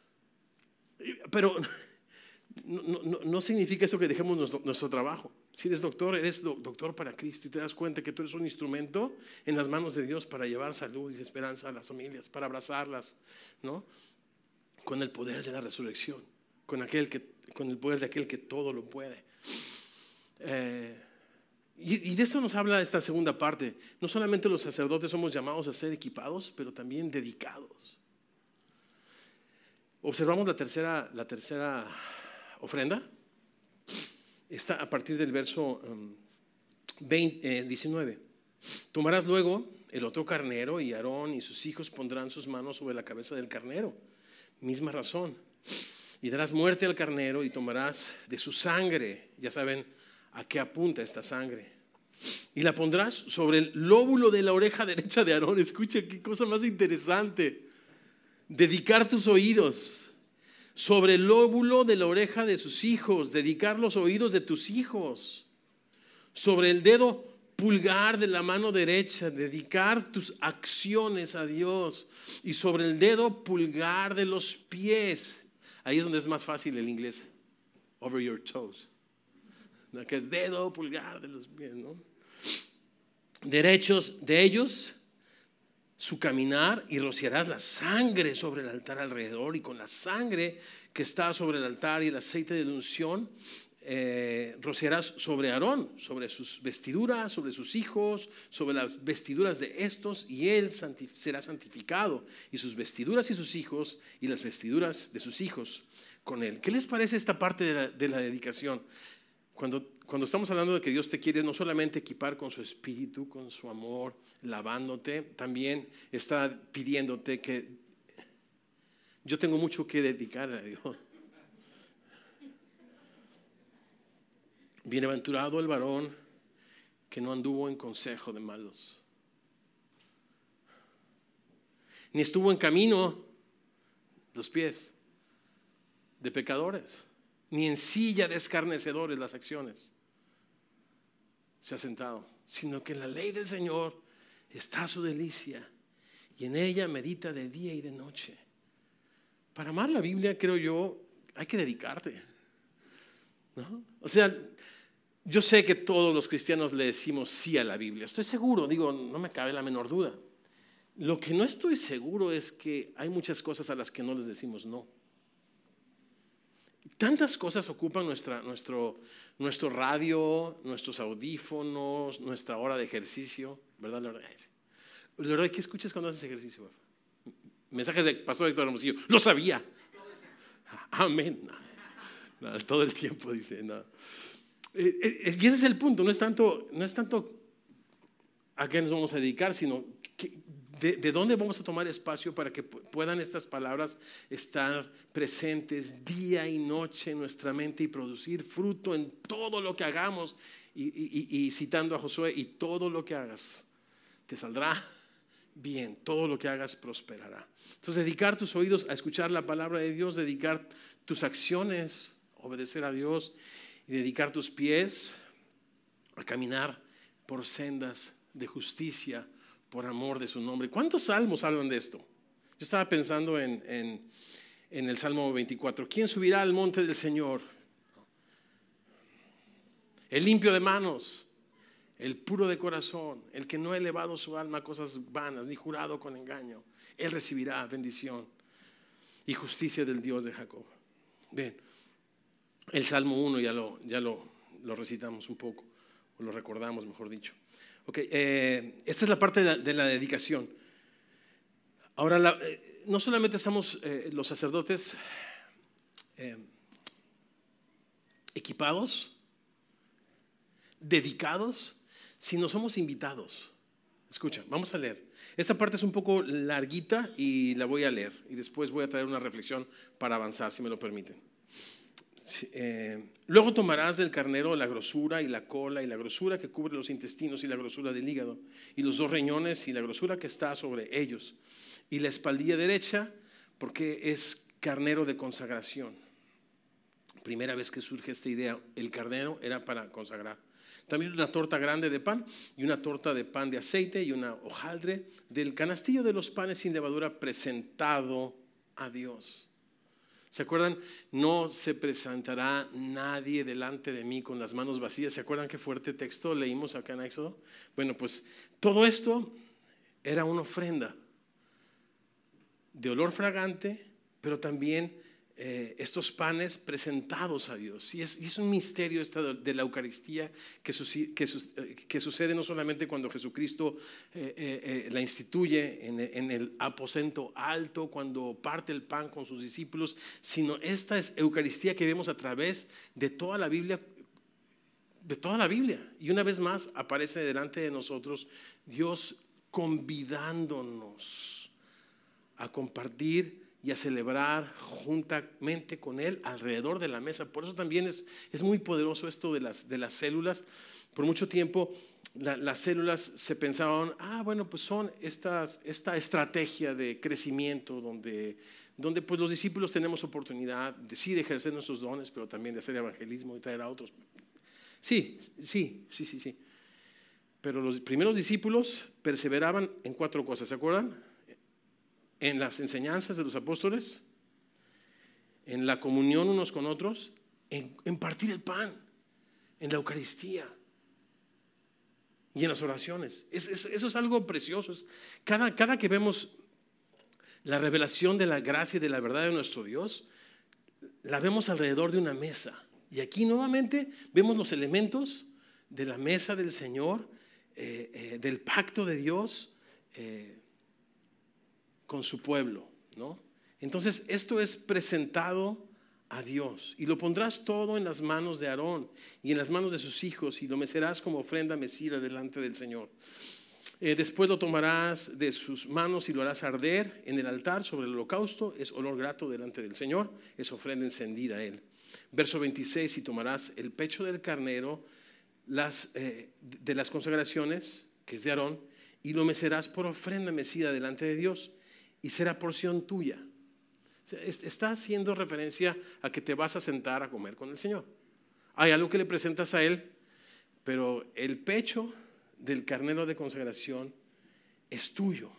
Pero no, no, no significa eso que dejemos nuestro, nuestro trabajo. Si eres doctor, eres do, doctor para Cristo y te das cuenta que tú eres un instrumento en las manos de Dios para llevar salud y esperanza a las familias, para abrazarlas, ¿no? Con el poder de la resurrección, con, aquel que, con el poder de aquel que todo lo puede. Eh, y, y de eso nos habla esta segunda parte. No solamente los sacerdotes somos llamados a ser equipados, pero también dedicados. Observamos la tercera, la tercera ofrenda. Está a partir del verso um, veinte, eh, diecinueve. Tomarás luego el otro carnero y Aarón y sus hijos pondrán sus manos sobre la cabeza del carnero. Misma razón. Y darás muerte al carnero y tomarás de su sangre. Ya saben a qué apunta esta sangre. Y la pondrás sobre el lóbulo de la oreja derecha de Aarón. Escucha qué cosa más interesante. Dedicar tus oídos sobre el lóbulo de la oreja de sus hijos, dedicar los oídos de tus hijos, sobre el dedo pulgar de la mano derecha, dedicar tus acciones a Dios, y sobre el dedo pulgar de los pies. Ahí es donde es más fácil el inglés, over your toes, ¿no? Que es dedo pulgar de los pies, ¿no? Derechos de ellos su caminar, y rociarás la sangre sobre el altar alrededor, y con la sangre que está sobre el altar y el aceite de unción eh, rociarás sobre Aarón, sobre sus vestiduras, sobre sus hijos, sobre las vestiduras de estos, y él santif- será santificado, y sus vestiduras y sus hijos, y las vestiduras de sus hijos con él. ¿Qué les parece esta parte de la, de la dedicación? Cuando, cuando estamos hablando de que Dios te quiere no solamente equipar con su espíritu, con su amor, lavándote, también está pidiéndote que yo tengo mucho que dedicar a Dios. Bienaventurado el varón que no anduvo en consejo de malos, ni estuvo en camino, los pies, de pecadores, ni en silla de escarnecedores, las acciones, se ha sentado, sino que en la ley del Señor está su delicia, y en ella medita de día y de noche. Para amar la Biblia, creo yo, hay que dedicarte, ¿no? O sea, yo sé que todos los cristianos le decimos sí a la Biblia, estoy seguro, digo, no me cabe la menor duda. Lo que no estoy seguro es que hay muchas cosas a las que no les decimos no. Tantas cosas ocupan nuestra, nuestro, nuestro radio, nuestros audífonos, nuestra hora de ejercicio, ¿verdad, Lorena? Lorena, ¿qué escuchas cuando haces ejercicio? Mensajes de Pastor Héctor Hermosillo, lo sabía. Amén. No, no, todo el tiempo dice, no. Y ese es el punto, no es tanto, no es tanto a qué nos vamos a dedicar, sino que, de, de dónde vamos a tomar espacio para que puedan estas palabras estar presentes día y noche en nuestra mente y producir fruto en todo lo que hagamos. Y, y, y citando a Josué, y todo lo que hagas te saldrá bien, todo lo que hagas prosperará. Entonces, dedicar tus oídos a escuchar la palabra de Dios, dedicar tus acciones a obedecer a Dios, y dedicar tus pies a caminar por sendas de justicia por amor de su nombre. ¿Cuántos salmos hablan de esto? Yo estaba pensando en, en, en el Salmo veinticuatro. ¿Quién subirá al monte del Señor? El limpio de manos, el puro de corazón, el que no ha elevado su alma a cosas vanas, ni jurado con engaño. Él recibirá bendición y justicia del Dios de Jacob. Bien, el Salmo uno ya lo, ya lo, lo recitamos un poco, o lo recordamos, mejor dicho. Okay, eh, esta es la parte de la, de la dedicación. Ahora, la, eh, no solamente estamos eh, los sacerdotes eh, equipados, dedicados, sino somos invitados. Escucha, vamos a leer. Esta parte es un poco larguita y la voy a leer, y después voy a traer una reflexión para avanzar, si me lo permiten. Sí, eh, luego tomarás del carnero la grosura y la cola y la grosura que cubre los intestinos y la grosura del hígado y los dos riñones y la grosura que está sobre ellos y la espaldilla derecha, porque es carnero de consagración. Primera vez que surge esta idea, el carnero era para consagrar. También una torta grande de pan y una torta de pan de aceite y una hojaldre del canastillo de los panes sin levadura presentado a Dios. ¿Se acuerdan? No se presentará nadie delante de mí con las manos vacías. ¿Se acuerdan qué fuerte texto leímos acá en Éxodo? Bueno, pues todo esto era una ofrenda de olor fragante, pero también eh, estos panes presentados a Dios. Y es, y es un misterio esta de, de la Eucaristía que, su, que, su, que sucede no solamente cuando Jesucristo eh, eh, eh, la instituye en, en el aposento alto, cuando parte el pan con sus discípulos, sino esta es Eucaristía que vemos a través de toda la Biblia, de toda la Biblia. Y una vez más aparece delante de nosotros Dios convidándonos a compartir y a celebrar juntamente con Él alrededor de la mesa. Por eso también es, es muy poderoso esto de las, de las células. Por mucho tiempo la, las células se pensaban, ah, bueno, pues son estas, esta estrategia de crecimiento donde, donde pues los discípulos tenemos oportunidad de sí de ejercer nuestros dones, pero también de hacer evangelismo y traer a otros. Sí, sí, sí, sí, sí. Pero los primeros discípulos perseveraban en cuatro cosas, ¿se acuerdan? En las enseñanzas de los apóstoles, en la comunión unos con otros, en, en partir el pan, en la Eucaristía y en las oraciones. Es, es, eso es algo precioso. Es, cada, cada que vemos la revelación de la gracia y de la verdad de nuestro Dios, la vemos alrededor de una mesa. Y aquí nuevamente vemos los elementos de la mesa del Señor, eh, eh, del pacto de Dios eh, con su pueblo, ¿no? Entonces esto es presentado a Dios y lo pondrás todo en las manos de Aarón y en las manos de sus hijos y lo mecerás como ofrenda mecida delante del Señor. Eh, después lo tomarás de sus manos y lo harás arder en el altar sobre el holocausto. Es olor grato delante del Señor, es ofrenda encendida a Él. Verso veintiséis, y tomarás el pecho del carnero las, eh, de las consagraciones, que es de Aarón, y lo mecerás por ofrenda mecida delante de Dios y será porción tuya. Está haciendo referencia a que te vas a sentar a comer con el Señor. Hay algo que le presentas a Él, pero el pecho del carnero de consagración es tuyo,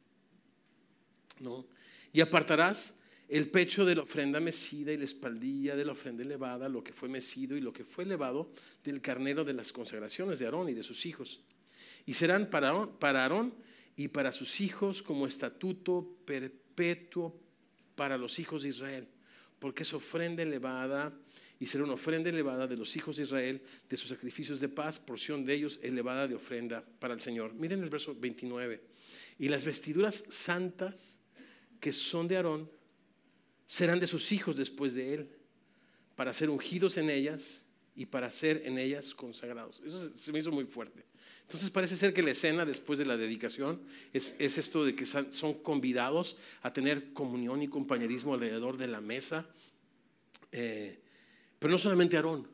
¿no? Y apartarás el pecho de la ofrenda mecida y la espaldilla de la ofrenda elevada, lo que fue mecido y lo que fue elevado del carnero de las consagraciones de Aarón y de sus hijos. Y serán para Aarón, para Aarón y para sus hijos como estatuto perpetuo para los hijos de Israel, porque es ofrenda elevada y será una ofrenda elevada de los hijos de Israel, de sus sacrificios de paz, porción de ellos elevada de ofrenda para el Señor. Miren el verso veintinueve. Y las vestiduras santas que son de Aarón serán de sus hijos después de él, para ser ungidos en ellas y para ser en ellas consagrados. Eso se me hizo muy fuerte. Entonces parece ser que la escena después de la dedicación es, es esto de que son convidados a tener comunión y compañerismo alrededor de la mesa, eh, pero no solamente Aarón,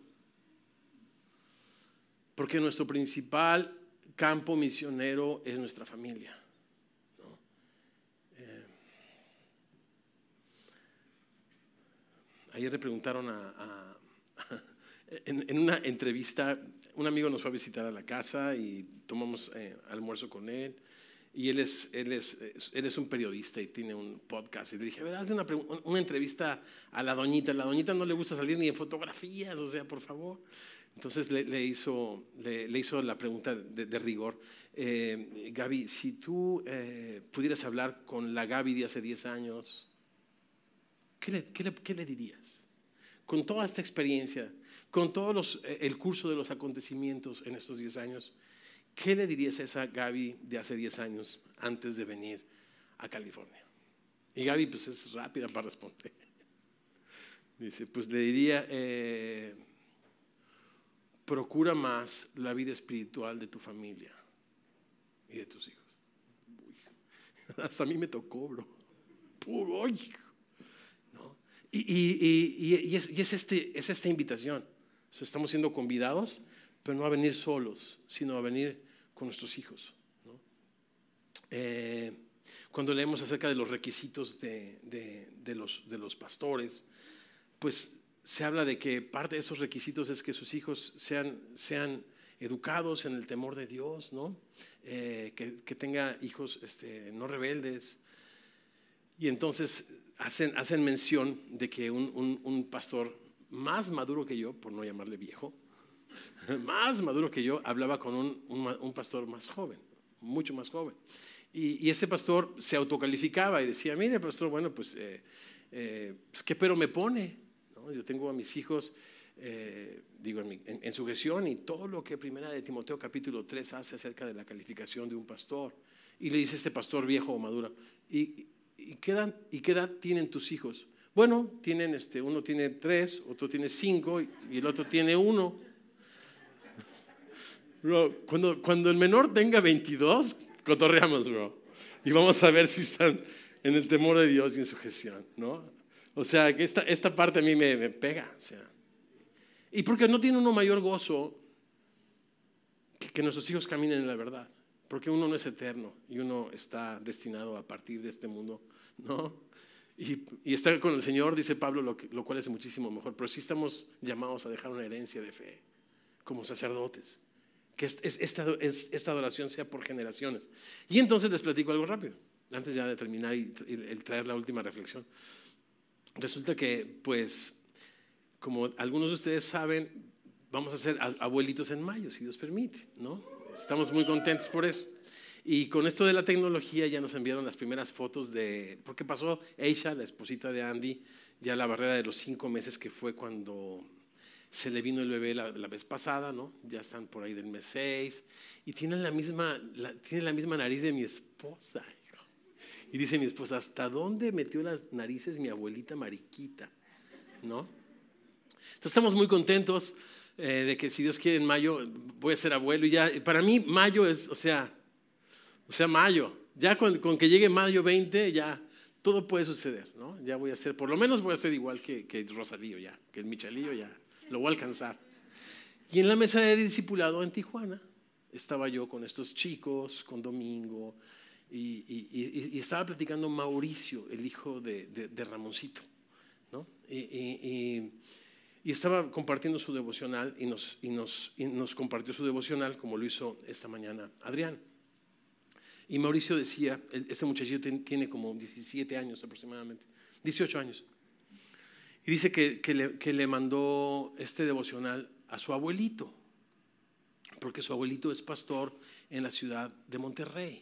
porque nuestro principal campo misionero es nuestra familia, ¿no? eh, ayer le preguntaron a, a, a en, en una entrevista, un amigo nos fue a visitar a la casa y tomamos eh, almuerzo con él. Y él es, él, es, él es un periodista y tiene un podcast. Y le dije, a ver, hazle una, una entrevista a la doñita. A la doñita no le gusta salir ni en fotografías, o sea, por favor. Entonces le, le, hizo, le, le hizo la pregunta de, de rigor. Eh, Gaby, si tú eh, pudieras hablar con la Gaby de hace diez años, ¿qué le, qué le, qué le dirías? Con toda esta experiencia, con todo los, el curso de los acontecimientos en estos diez años, ¿qué le dirías a esa Gaby de hace diez años antes de venir a California? Y Gaby pues es rápida para responder. Dice, pues le diría, eh, procura más la vida espiritual de tu familia y de tus hijos. Uy, hasta a mí me tocó, bro. Puro hijo. ¿No? Y, y, y, y, es, y es, este, es esta invitación. O sea, estamos siendo convidados, pero no a venir solos, sino a venir con nuestros hijos, ¿no? Eh, cuando leemos acerca de los requisitos de, de, de, los, de los pastores, pues se habla de que parte de esos requisitos es que sus hijos sean, sean educados en el temor de Dios, ¿no? Eh, que, que tenga hijos este, no rebeldes. Y entonces hacen, hacen mención de que un, un, un pastor más maduro que yo, por no llamarle viejo, más maduro que yo, hablaba con un, un, un pastor más joven, mucho más joven. Y, y este pastor se autocalificaba y decía, mire pastor, bueno pues, eh, eh, pues ¿qué pero me pone? ¿No? Yo tengo a mis hijos, eh, digo, en, mi, en, en sujeción, y todo lo que Primera de Timoteo capítulo tres hace acerca de la calificación de un pastor. Y le dice este pastor viejo o maduro, ¿y, y, qué, edad, ¿y qué edad tienen tus hijos? Bueno, tienen este, uno tiene tres, otro tiene cinco y el otro tiene uno. Bro, cuando, cuando el menor tenga veintidós, cotorreamos, bro. Y vamos a ver si están en el temor de Dios y en sujeción, ¿no? O sea, que esta, esta parte a mí me, me pega. O sea. Y porque no tiene uno mayor gozo que, que nuestros hijos caminen en la verdad. Porque uno no es eterno y uno está destinado a partir de este mundo, ¿no? Y, y estar con el Señor, dice Pablo, lo, que, lo cual es muchísimo mejor. Pero sí estamos llamados a dejar una herencia de fe como sacerdotes. Que es, es, esta, es, esta adoración sea por generaciones. Y entonces les platico algo rápido, antes ya de terminar y, y el traer la última reflexión. Resulta que, pues, como algunos de ustedes saben, vamos a ser abuelitos en mayo, si Dios permite, ¿no? Estamos muy contentos por eso. Y con esto de la tecnología ya nos enviaron las primeras fotos de, porque pasó Aisha, la esposita de Andy, ya la barrera de los cinco meses que fue cuando se le vino el bebé la, la vez pasada, ¿no? Ya están por ahí del mes seis y tienen la misma, la, tienen la misma nariz de mi esposa. Hijo. Y dice mi esposa, ¿hasta dónde metió las narices mi abuelita Mariquita? ¿No? Entonces estamos muy contentos eh, de que si Dios quiere en mayo voy a ser abuelo. Y ya, para mí mayo es, o sea, o sea mayo, ya con, con que llegue mayo veinte ya todo puede suceder, ¿no? Ya voy a ser, por lo menos voy a ser igual que, que Rosalío ya, que el Michalillo ya. Lo voy a alcanzar. Y en la mesa de discipulado en Tijuana estaba yo con estos chicos, con Domingo, y, y, y, y estaba platicando Mauricio, el hijo de, de, de Ramoncito, ¿no? Y, y, y, y estaba compartiendo su devocional y nos, y, nos, y nos compartió su devocional como lo hizo esta mañana Adrián. Y Mauricio decía, este muchachito tiene como diecisiete años aproximadamente, dieciocho años. Y dice que, que, le, que le mandó este devocional a su abuelito, porque su abuelito es pastor en la ciudad de Monterrey.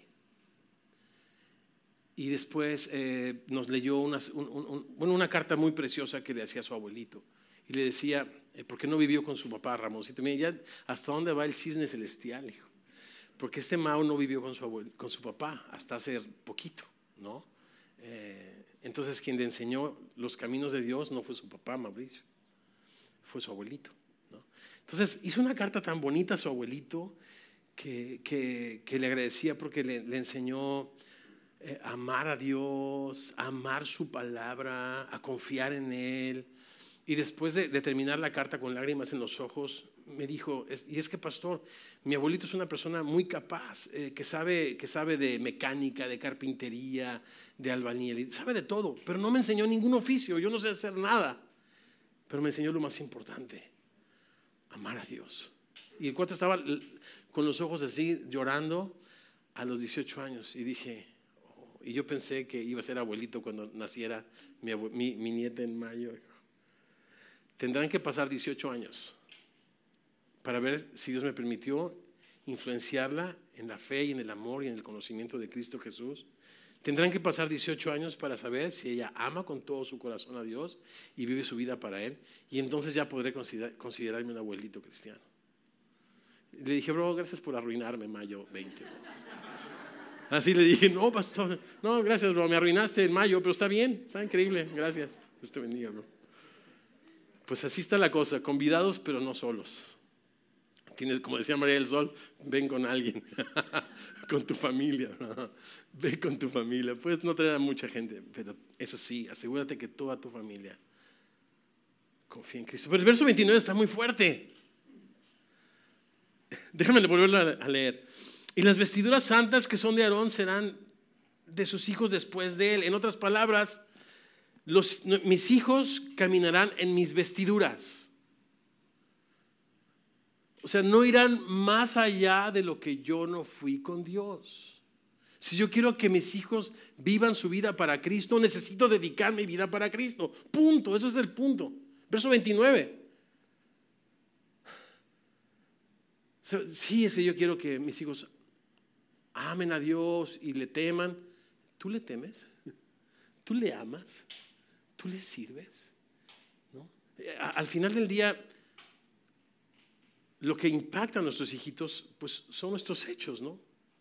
Y después eh, nos leyó una, un, un, bueno, una carta muy preciosa que le hacía a su abuelito. Y le decía, eh, ¿por qué no vivió con su papá, Ramoncito? Mira, ya hasta dónde va el cisne celestial, hijo. Porque este Mao no vivió con su, abuel, con su papá hasta hace poquito, ¿no? Eh, Entonces quien le enseñó los caminos de Dios no fue su papá Mauricio, fue su abuelito, ¿no? Entonces hizo una carta tan bonita a su abuelito que, que, que le agradecía porque le, le enseñó eh, a amar a Dios, a amar su palabra, a confiar en Él. Y después de, de terminar la carta con lágrimas en los ojos, me dijo, es, y es que pastor, mi abuelito es una persona muy capaz, eh, que, sabe, que sabe de mecánica, de carpintería, de albañil, sabe de todo, pero no me enseñó ningún oficio, yo no sé hacer nada, pero me enseñó lo más importante, amar a Dios. Y el cuate estaba con los ojos así llorando a los dieciocho años y dije, oh, y yo pensé que iba a ser abuelito cuando naciera mi, mi, mi nieta en mayo. Tendrán que pasar dieciocho años para ver si Dios me permitió influenciarla en la fe y en el amor y en el conocimiento de Cristo Jesús. Tendrán que pasar dieciocho años para saber si ella ama con todo su corazón a Dios y vive su vida para Él. Y entonces ya podré consider- considerarme un abuelito cristiano. Le dije, bro, gracias por arruinarme mayo veinte. Así le dije, no, pastor, no, gracias, bro, me arruinaste en mayo, pero está bien, está increíble, gracias. Dios te bendiga, bro. Pues así está la cosa, convidados pero no solos. Tienes, como decía María del Sol, ven con alguien, con tu familia, ven con tu familia. Puedes no traer a mucha gente, pero eso sí, asegúrate que toda tu familia Confía en Cristo. Pero el verso veintinueve está muy fuerte. Déjame volverlo a leer. Y las vestiduras santas que son de Aarón serán de sus hijos después de él. En otras palabras, los, mis hijos caminarán en mis vestiduras. O sea, no irán más allá de lo que yo no fui con Dios. Si yo quiero que mis hijos vivan su vida para Cristo, necesito dedicar mi vida para Cristo. Punto, eso es el punto. Verso veintinueve. Sí, es que yo quiero que mis hijos amen a Dios y le teman. ¿Tú le temes? ¿Tú le amas? ¿Tú le sirves? ¿No? Al final del día, lo que impacta a nuestros hijitos, pues son nuestros hechos, ¿no?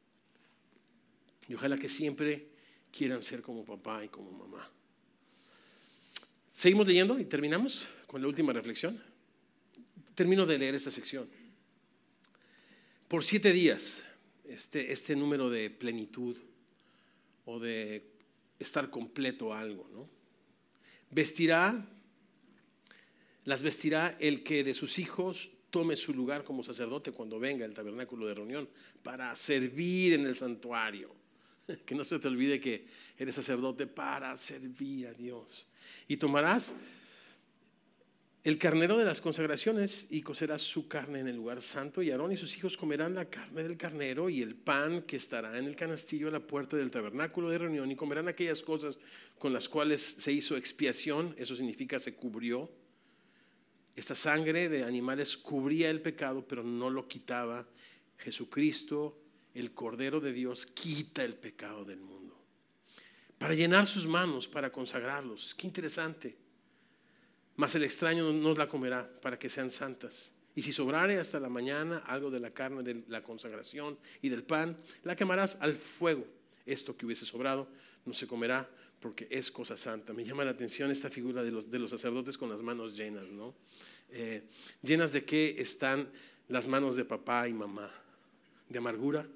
Y ojalá que siempre quieran ser como papá y como mamá. Seguimos leyendo y terminamos con la última reflexión. Termino de leer esta sección. Por siete días, este, este número de plenitud o de estar completo algo, ¿no? Vestirá, las vestirá el que de sus hijos tome su lugar como sacerdote cuando venga el tabernáculo de reunión para servir en el santuario. Que no se te olvide que eres sacerdote para servir a Dios. Y tomarás el carnero de las consagraciones y cocerás su carne en el lugar santo, y Aarón y sus hijos comerán la carne del carnero y el pan que estará en el canastillo a la puerta del tabernáculo de reunión, y comerán aquellas cosas con las cuales se hizo expiación. Eso significa se cubrió. Esta sangre de animales cubría el pecado, pero no lo quitaba. Jesucristo, el Cordero de Dios, quita el pecado del mundo para llenar sus manos, para consagrarlos. Qué interesante. Mas el extraño no la comerá, para que sean santas. Y si sobrare hasta la mañana algo de la carne de la consagración y del pan, la quemarás al fuego. Esto que hubiese sobrado no se comerá, porque es cosa santa. Me llama la atención esta figura de los, de los sacerdotes con las manos llenas, ¿no? Eh, ¿Llenas de qué están las manos de papá y mamá? ¿De amargura?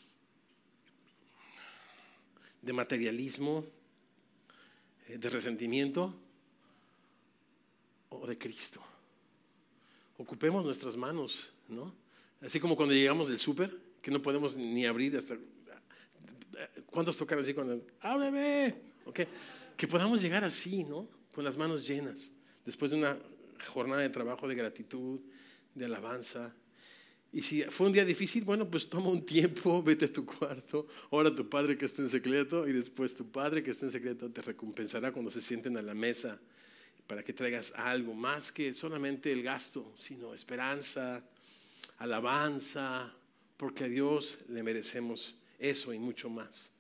¿De materialismo? ¿De resentimiento? ¿O de Cristo? Ocupemos nuestras manos, ¿no? Así como cuando llegamos del súper, que no podemos ni abrir hasta... ¿Cuántos tocan así con el... ¡Ábreme! Okay. Que podamos llegar así, ¿no? Con las manos llenas, después de una jornada de trabajo, de gratitud, de alabanza. Y si fue un día difícil, bueno, pues toma un tiempo, vete a tu cuarto, ora a tu padre que está en secreto, y después tu padre que está en secreto te recompensará cuando se sienten a la mesa, para que traigas algo más que solamente el gasto, sino esperanza, alabanza, porque a Dios le merecemos eso y mucho más.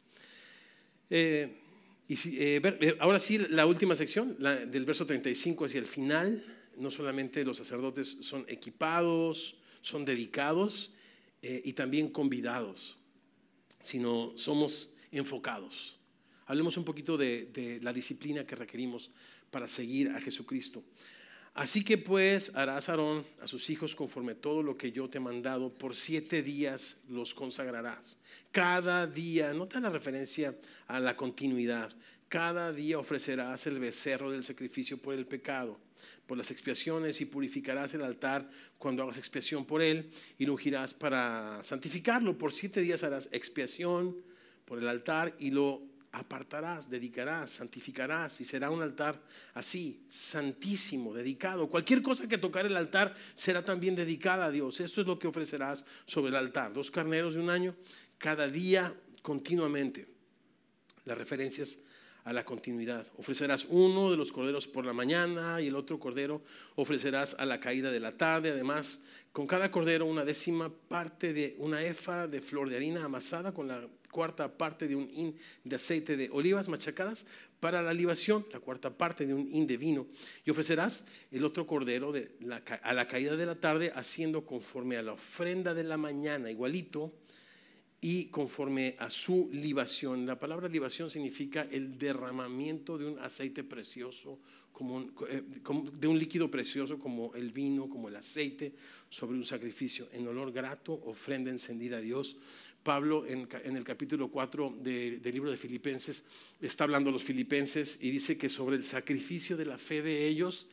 Eh, y si, eh, ahora sí, la última sección, la, del verso treinta y cinco hacia el final. No solamente los sacerdotes son equipados, son dedicados eh, y también convidados, sino somos enfocados. Hablemos un poquito de, de la disciplina que requerimos para seguir a Jesucristo. Así que pues harás a Aarón a sus hijos conforme todo lo que yo te he mandado, por siete días los consagrarás. Cada día, nota la referencia a la continuidad, cada día ofrecerás el becerro del sacrificio por el pecado, por las expiaciones, y purificarás el altar cuando hagas expiación por él, y lo ungirás para santificarlo. Por siete días harás expiación por el altar y lo apartarás, dedicarás, santificarás, y será un altar así, santísimo, dedicado. Cualquier cosa que tocar el altar será también dedicada a Dios. Esto es lo que ofrecerás sobre el altar: dos carneros de un año, cada día, continuamente. Las referencias a la continuidad. Ofrecerás uno de los corderos por la mañana y el otro cordero ofrecerás a la caída de la tarde. Además, con cada cordero una décima parte de una efa de flor de harina amasada, con la cuarta parte de un hin de aceite de olivas machacadas para la libación, la cuarta parte de un hin de vino. Y ofrecerás el otro cordero de la, a la caída de la tarde, haciendo conforme a la ofrenda de la mañana, igualito, y conforme a su libación. La palabra libación significa el derramamiento de un aceite precioso, como un, como de un líquido precioso como el vino, como el aceite, sobre un sacrificio en olor grato, ofrenda encendida a Dios. Pablo en, en el capítulo cuatro de, del libro de Filipenses está hablando a los filipenses y dice que sobre el sacrificio de la fe de ellos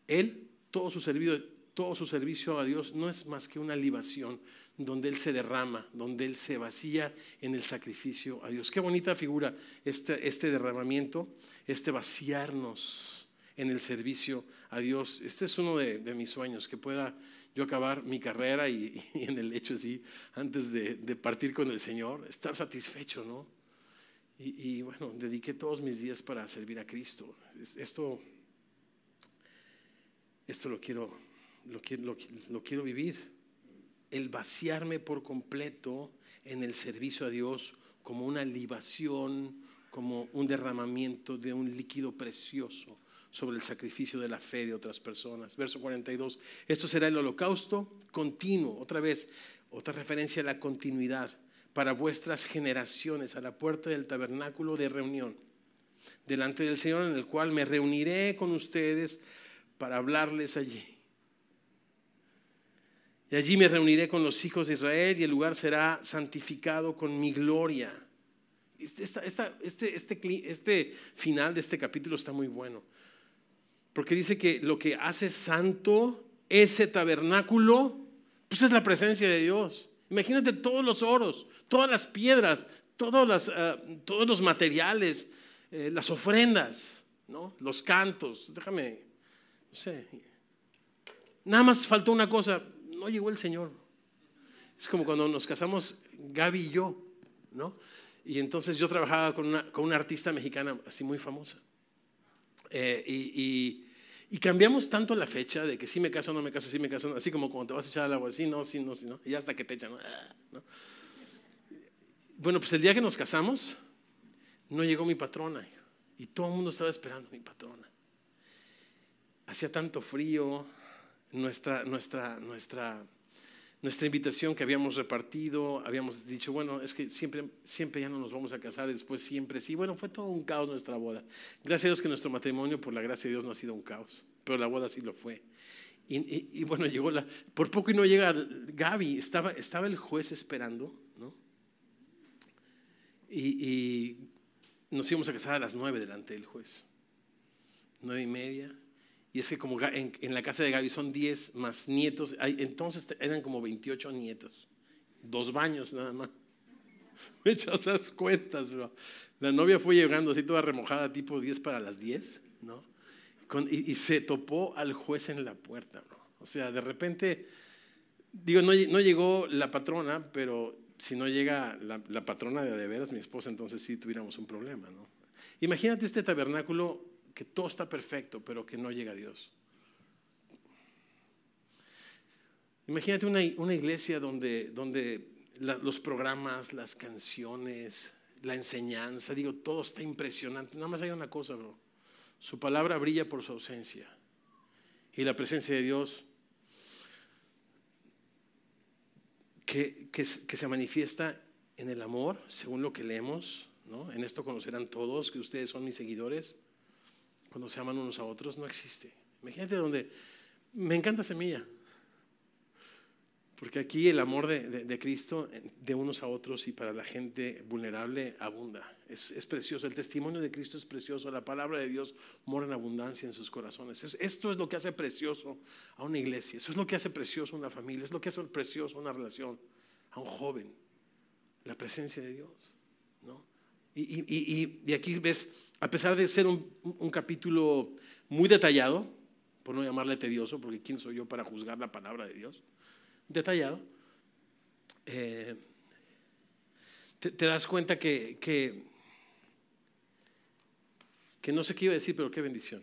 Él, todo su servicio, todo su servicio a Dios no es más que una libación donde Él se derrama, donde Él se vacía en el sacrificio a Dios. Qué bonita figura este, este derramamiento, este vaciarnos en el servicio a Dios. Este es uno de, de mis sueños, que pueda yo acabar mi carrera y, y en el hecho así, antes de, de partir con el Señor, estar satisfecho, ¿no? Y, y bueno, dediqué todos mis días para servir a Cristo. Esto, esto lo quiero, lo quiero, lo, lo quiero vivir. El vaciarme por completo en el servicio a Dios como una libación, como un derramamiento de un líquido precioso sobre el sacrificio de la fe de otras personas. Verso cuarenta y dos, esto será el holocausto continuo, otra vez, otra referencia a la continuidad, para vuestras generaciones, a la puerta del tabernáculo de reunión, delante del Señor, en el cual me reuniré con ustedes para hablarles allí. Y allí me reuniré con los hijos de Israel, y el lugar será santificado con mi gloria. Esta, esta, este, este, este final de este capítulo está muy bueno, porque dice que lo que hace santo ese tabernáculo, pues es la presencia de Dios. Imagínate todos los oros, todas las piedras, todos, las, uh, todos los materiales, eh, las ofrendas, ¿no? Los cantos. Déjame, no sé. Nada más faltó una cosa, no llegó el Señor. Es como cuando nos casamos Gaby y yo, ¿no? Y entonces yo trabajaba con una, con una artista mexicana así muy famosa. Eh, y, y, y cambiamos tanto la fecha de que sí me caso, no me caso, sí me caso, no, así como cuando te vas a echar al agua, sí, no, sí, no, sí, no, y hasta que te echan, ¿no? Bueno, pues el día que nos casamos, no llegó mi patrona, y todo el mundo estaba esperando a mi patrona. Hacía tanto frío, nuestra, nuestra, nuestra, nuestra invitación que habíamos repartido, habíamos dicho, bueno, es que siempre, siempre ya no nos vamos a casar, después siempre sí. Bueno, fue todo un caos nuestra boda. Gracias a Dios que nuestro matrimonio, por la gracia de Dios, no ha sido un caos, pero la boda sí lo fue. Y, y, y bueno, llegó la, por poco y no llega Gaby, estaba, estaba el juez esperando, ¿no? Y, y nos íbamos a casar a las nueve delante del juez, nueve y media. Y es que como en, en la casa de Gaby son diez más nietos, hay, entonces eran como veintiocho nietos, dos baños nada más. Me echas esas cuentas, bro. La novia fue llegando así toda remojada, tipo diez para las diez, ¿no? Con, y, y se topó al juez en la puerta, bro. O sea, de repente, digo, no, no llegó la patrona, pero si no llega la, la patrona de de veras, mi esposa, entonces sí tuviéramos un problema, ¿no? Imagínate este tabernáculo que todo está perfecto, pero que no llega a Dios. Imagínate una, una iglesia donde, donde la, los programas, las canciones, la enseñanza, digo, todo está impresionante. Nada más hay una cosa, bro. Su palabra brilla por su ausencia. Y la presencia de Dios que, que, que se manifiesta en el amor, según lo que leemos, ¿no? En esto conocerán todos que ustedes son mis seguidores. Cuando se aman unos a otros, no existe. Imagínate donde, me encanta Semilla, porque aquí el amor de, de, de Cristo de unos a otros y para la gente vulnerable abunda. Es, es precioso, el testimonio de Cristo es precioso, la palabra de Dios mora en abundancia en sus corazones. Es, esto es lo que hace precioso a una iglesia, eso es lo que hace precioso a una familia, es lo que hace precioso a una relación, a un joven, la presencia de Dios, ¿no? Y, y, y, y aquí ves, a pesar de ser un, un capítulo muy detallado, por no llamarle tedioso, porque ¿quién soy yo para juzgar la palabra de Dios? Detallado, eh, te, te das cuenta que, que, que no sé qué iba a decir, pero qué bendición.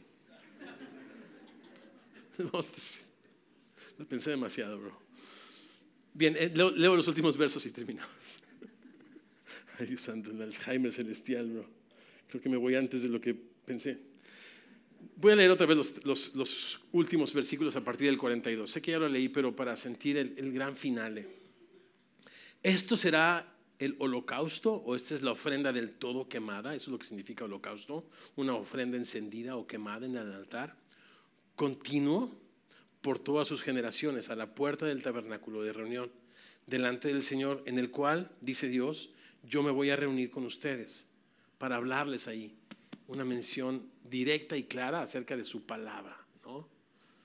Lo pensé demasiado, bro. Bien, eh, leo, leo los últimos versos y terminamos. Ay, Dios santo, el Alzheimer celestial, bro. Creo que me voy antes de lo que pensé. Voy a leer otra vez los, los, los últimos versículos a partir del cuarenta y dos. Sé que ya lo leí, pero para sentir el, el gran finale. Esto será el holocausto, o esta es la ofrenda del todo quemada. Eso es lo que significa holocausto. Una ofrenda encendida o quemada en el altar. Continuo por todas sus generaciones, a la puerta del tabernáculo de reunión, delante del Señor, en el cual, dice Dios, yo me voy a reunir con ustedes para hablarles ahí. Una mención directa y clara acerca de su palabra, ¿no?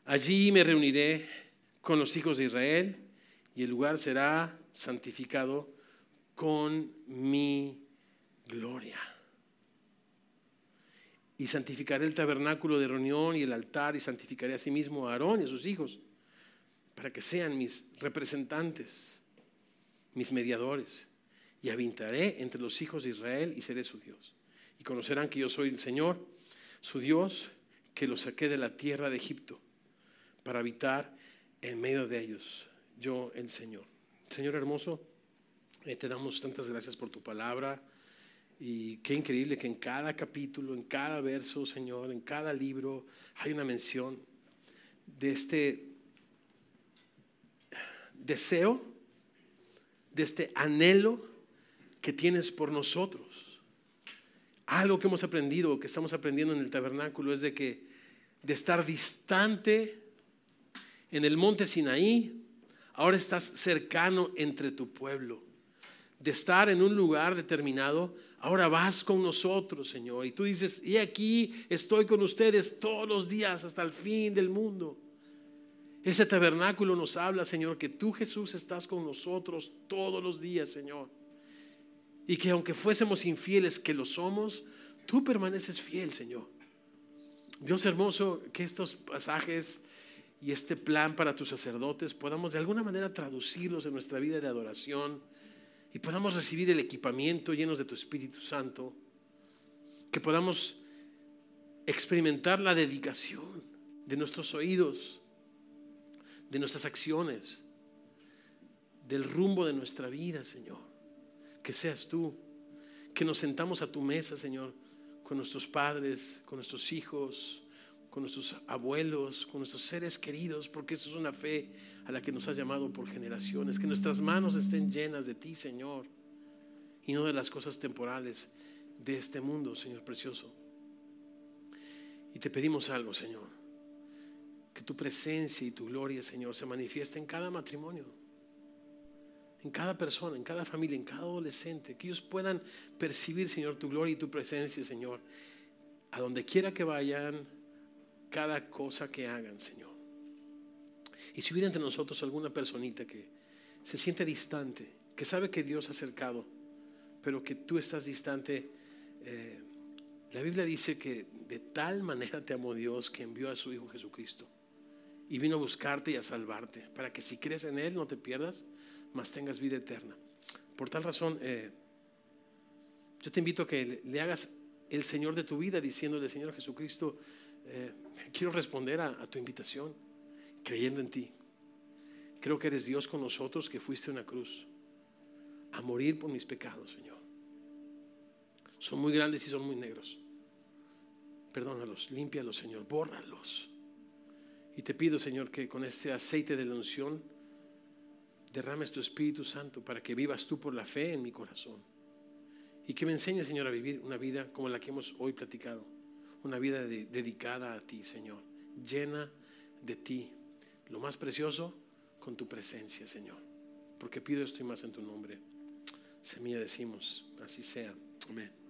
Allí me reuniré con los hijos de Israel y el lugar será santificado con mi gloria. Y santificaré el tabernáculo de reunión y el altar, y santificaré asimismo a Aarón y a sus hijos, para que sean mis representantes, mis mediadores, y habitaré entre los hijos de Israel y seré su Dios. Y conocerán que yo soy el Señor, su Dios, que los saqué de la tierra de Egipto para habitar en medio de ellos, yo el Señor. Señor hermoso, eh, te damos tantas gracias por tu palabra. Y qué increíble que en cada capítulo, en cada verso, Señor, en cada libro hay una mención de este deseo, de este anhelo que tienes por nosotros. Algo que hemos aprendido, que estamos aprendiendo en el tabernáculo, es de que de estar distante en el monte Sinaí, ahora estás cercano entre tu pueblo. De estar en un lugar determinado, ahora vas con nosotros, Señor. Y tú dices, y aquí estoy con ustedes todos los días hasta el fin del mundo. Ese tabernáculo nos habla, Señor, que tú, Jesús, estás con nosotros todos los días, Señor. Y que aunque fuésemos infieles, que lo somos, tú permaneces fiel, Señor. Dios hermoso, que estos pasajes y este plan para tus sacerdotes podamos de alguna manera traducirlos en nuestra vida de adoración y podamos recibir el equipamiento llenos de tu Espíritu Santo, que podamos experimentar la dedicación de nuestros oídos, de nuestras acciones, del rumbo de nuestra vida, Señor. Que seas tú, que nos sentamos a tu mesa, Señor, con nuestros padres, con nuestros hijos, con nuestros abuelos, con nuestros seres queridos, porque eso es una fe a la que nos has llamado por generaciones. Que nuestras manos estén llenas de ti, Señor, y no de las cosas temporales de este mundo, Señor precioso. Y te pedimos algo, Señor, que tu presencia y tu gloria, Señor, se manifieste en cada matrimonio, en cada persona, en cada familia, en cada adolescente, que ellos puedan percibir, Señor, tu gloria y tu presencia, Señor, a donde quiera que vayan, cada cosa que hagan, Señor. Y si hubiera entre nosotros alguna personita que se siente distante, que sabe que Dios ha acercado, pero que tú estás distante, eh, la Biblia dice que de tal manera te amó Dios que envió a su Hijo Jesucristo y vino a buscarte y a salvarte, para que si crees en Él no te pierdas, mas tengas vida eterna. Por tal razón, eh, yo te invito a que le, le hagas el Señor de tu vida, diciéndole: Señor Jesucristo, eh, quiero responder a, a tu invitación, creyendo en ti. Creo que eres Dios con nosotros, que fuiste a una cruz a morir por mis pecados, Señor. Son muy grandes y son muy negros. Perdónalos, límpialos, Señor, bórralos. Y te pido, Señor, que con este aceite de la unción derrames tu Espíritu Santo para que vivas tú por la fe en mi corazón. Y que me enseñes, Señor, a vivir una vida como la que hemos hoy platicado. Una vida de, dedicada a ti, Señor, llena de ti, lo más precioso, con tu presencia, Señor. Porque pido esto y más en tu nombre. Semilla decimos, así sea. Amén.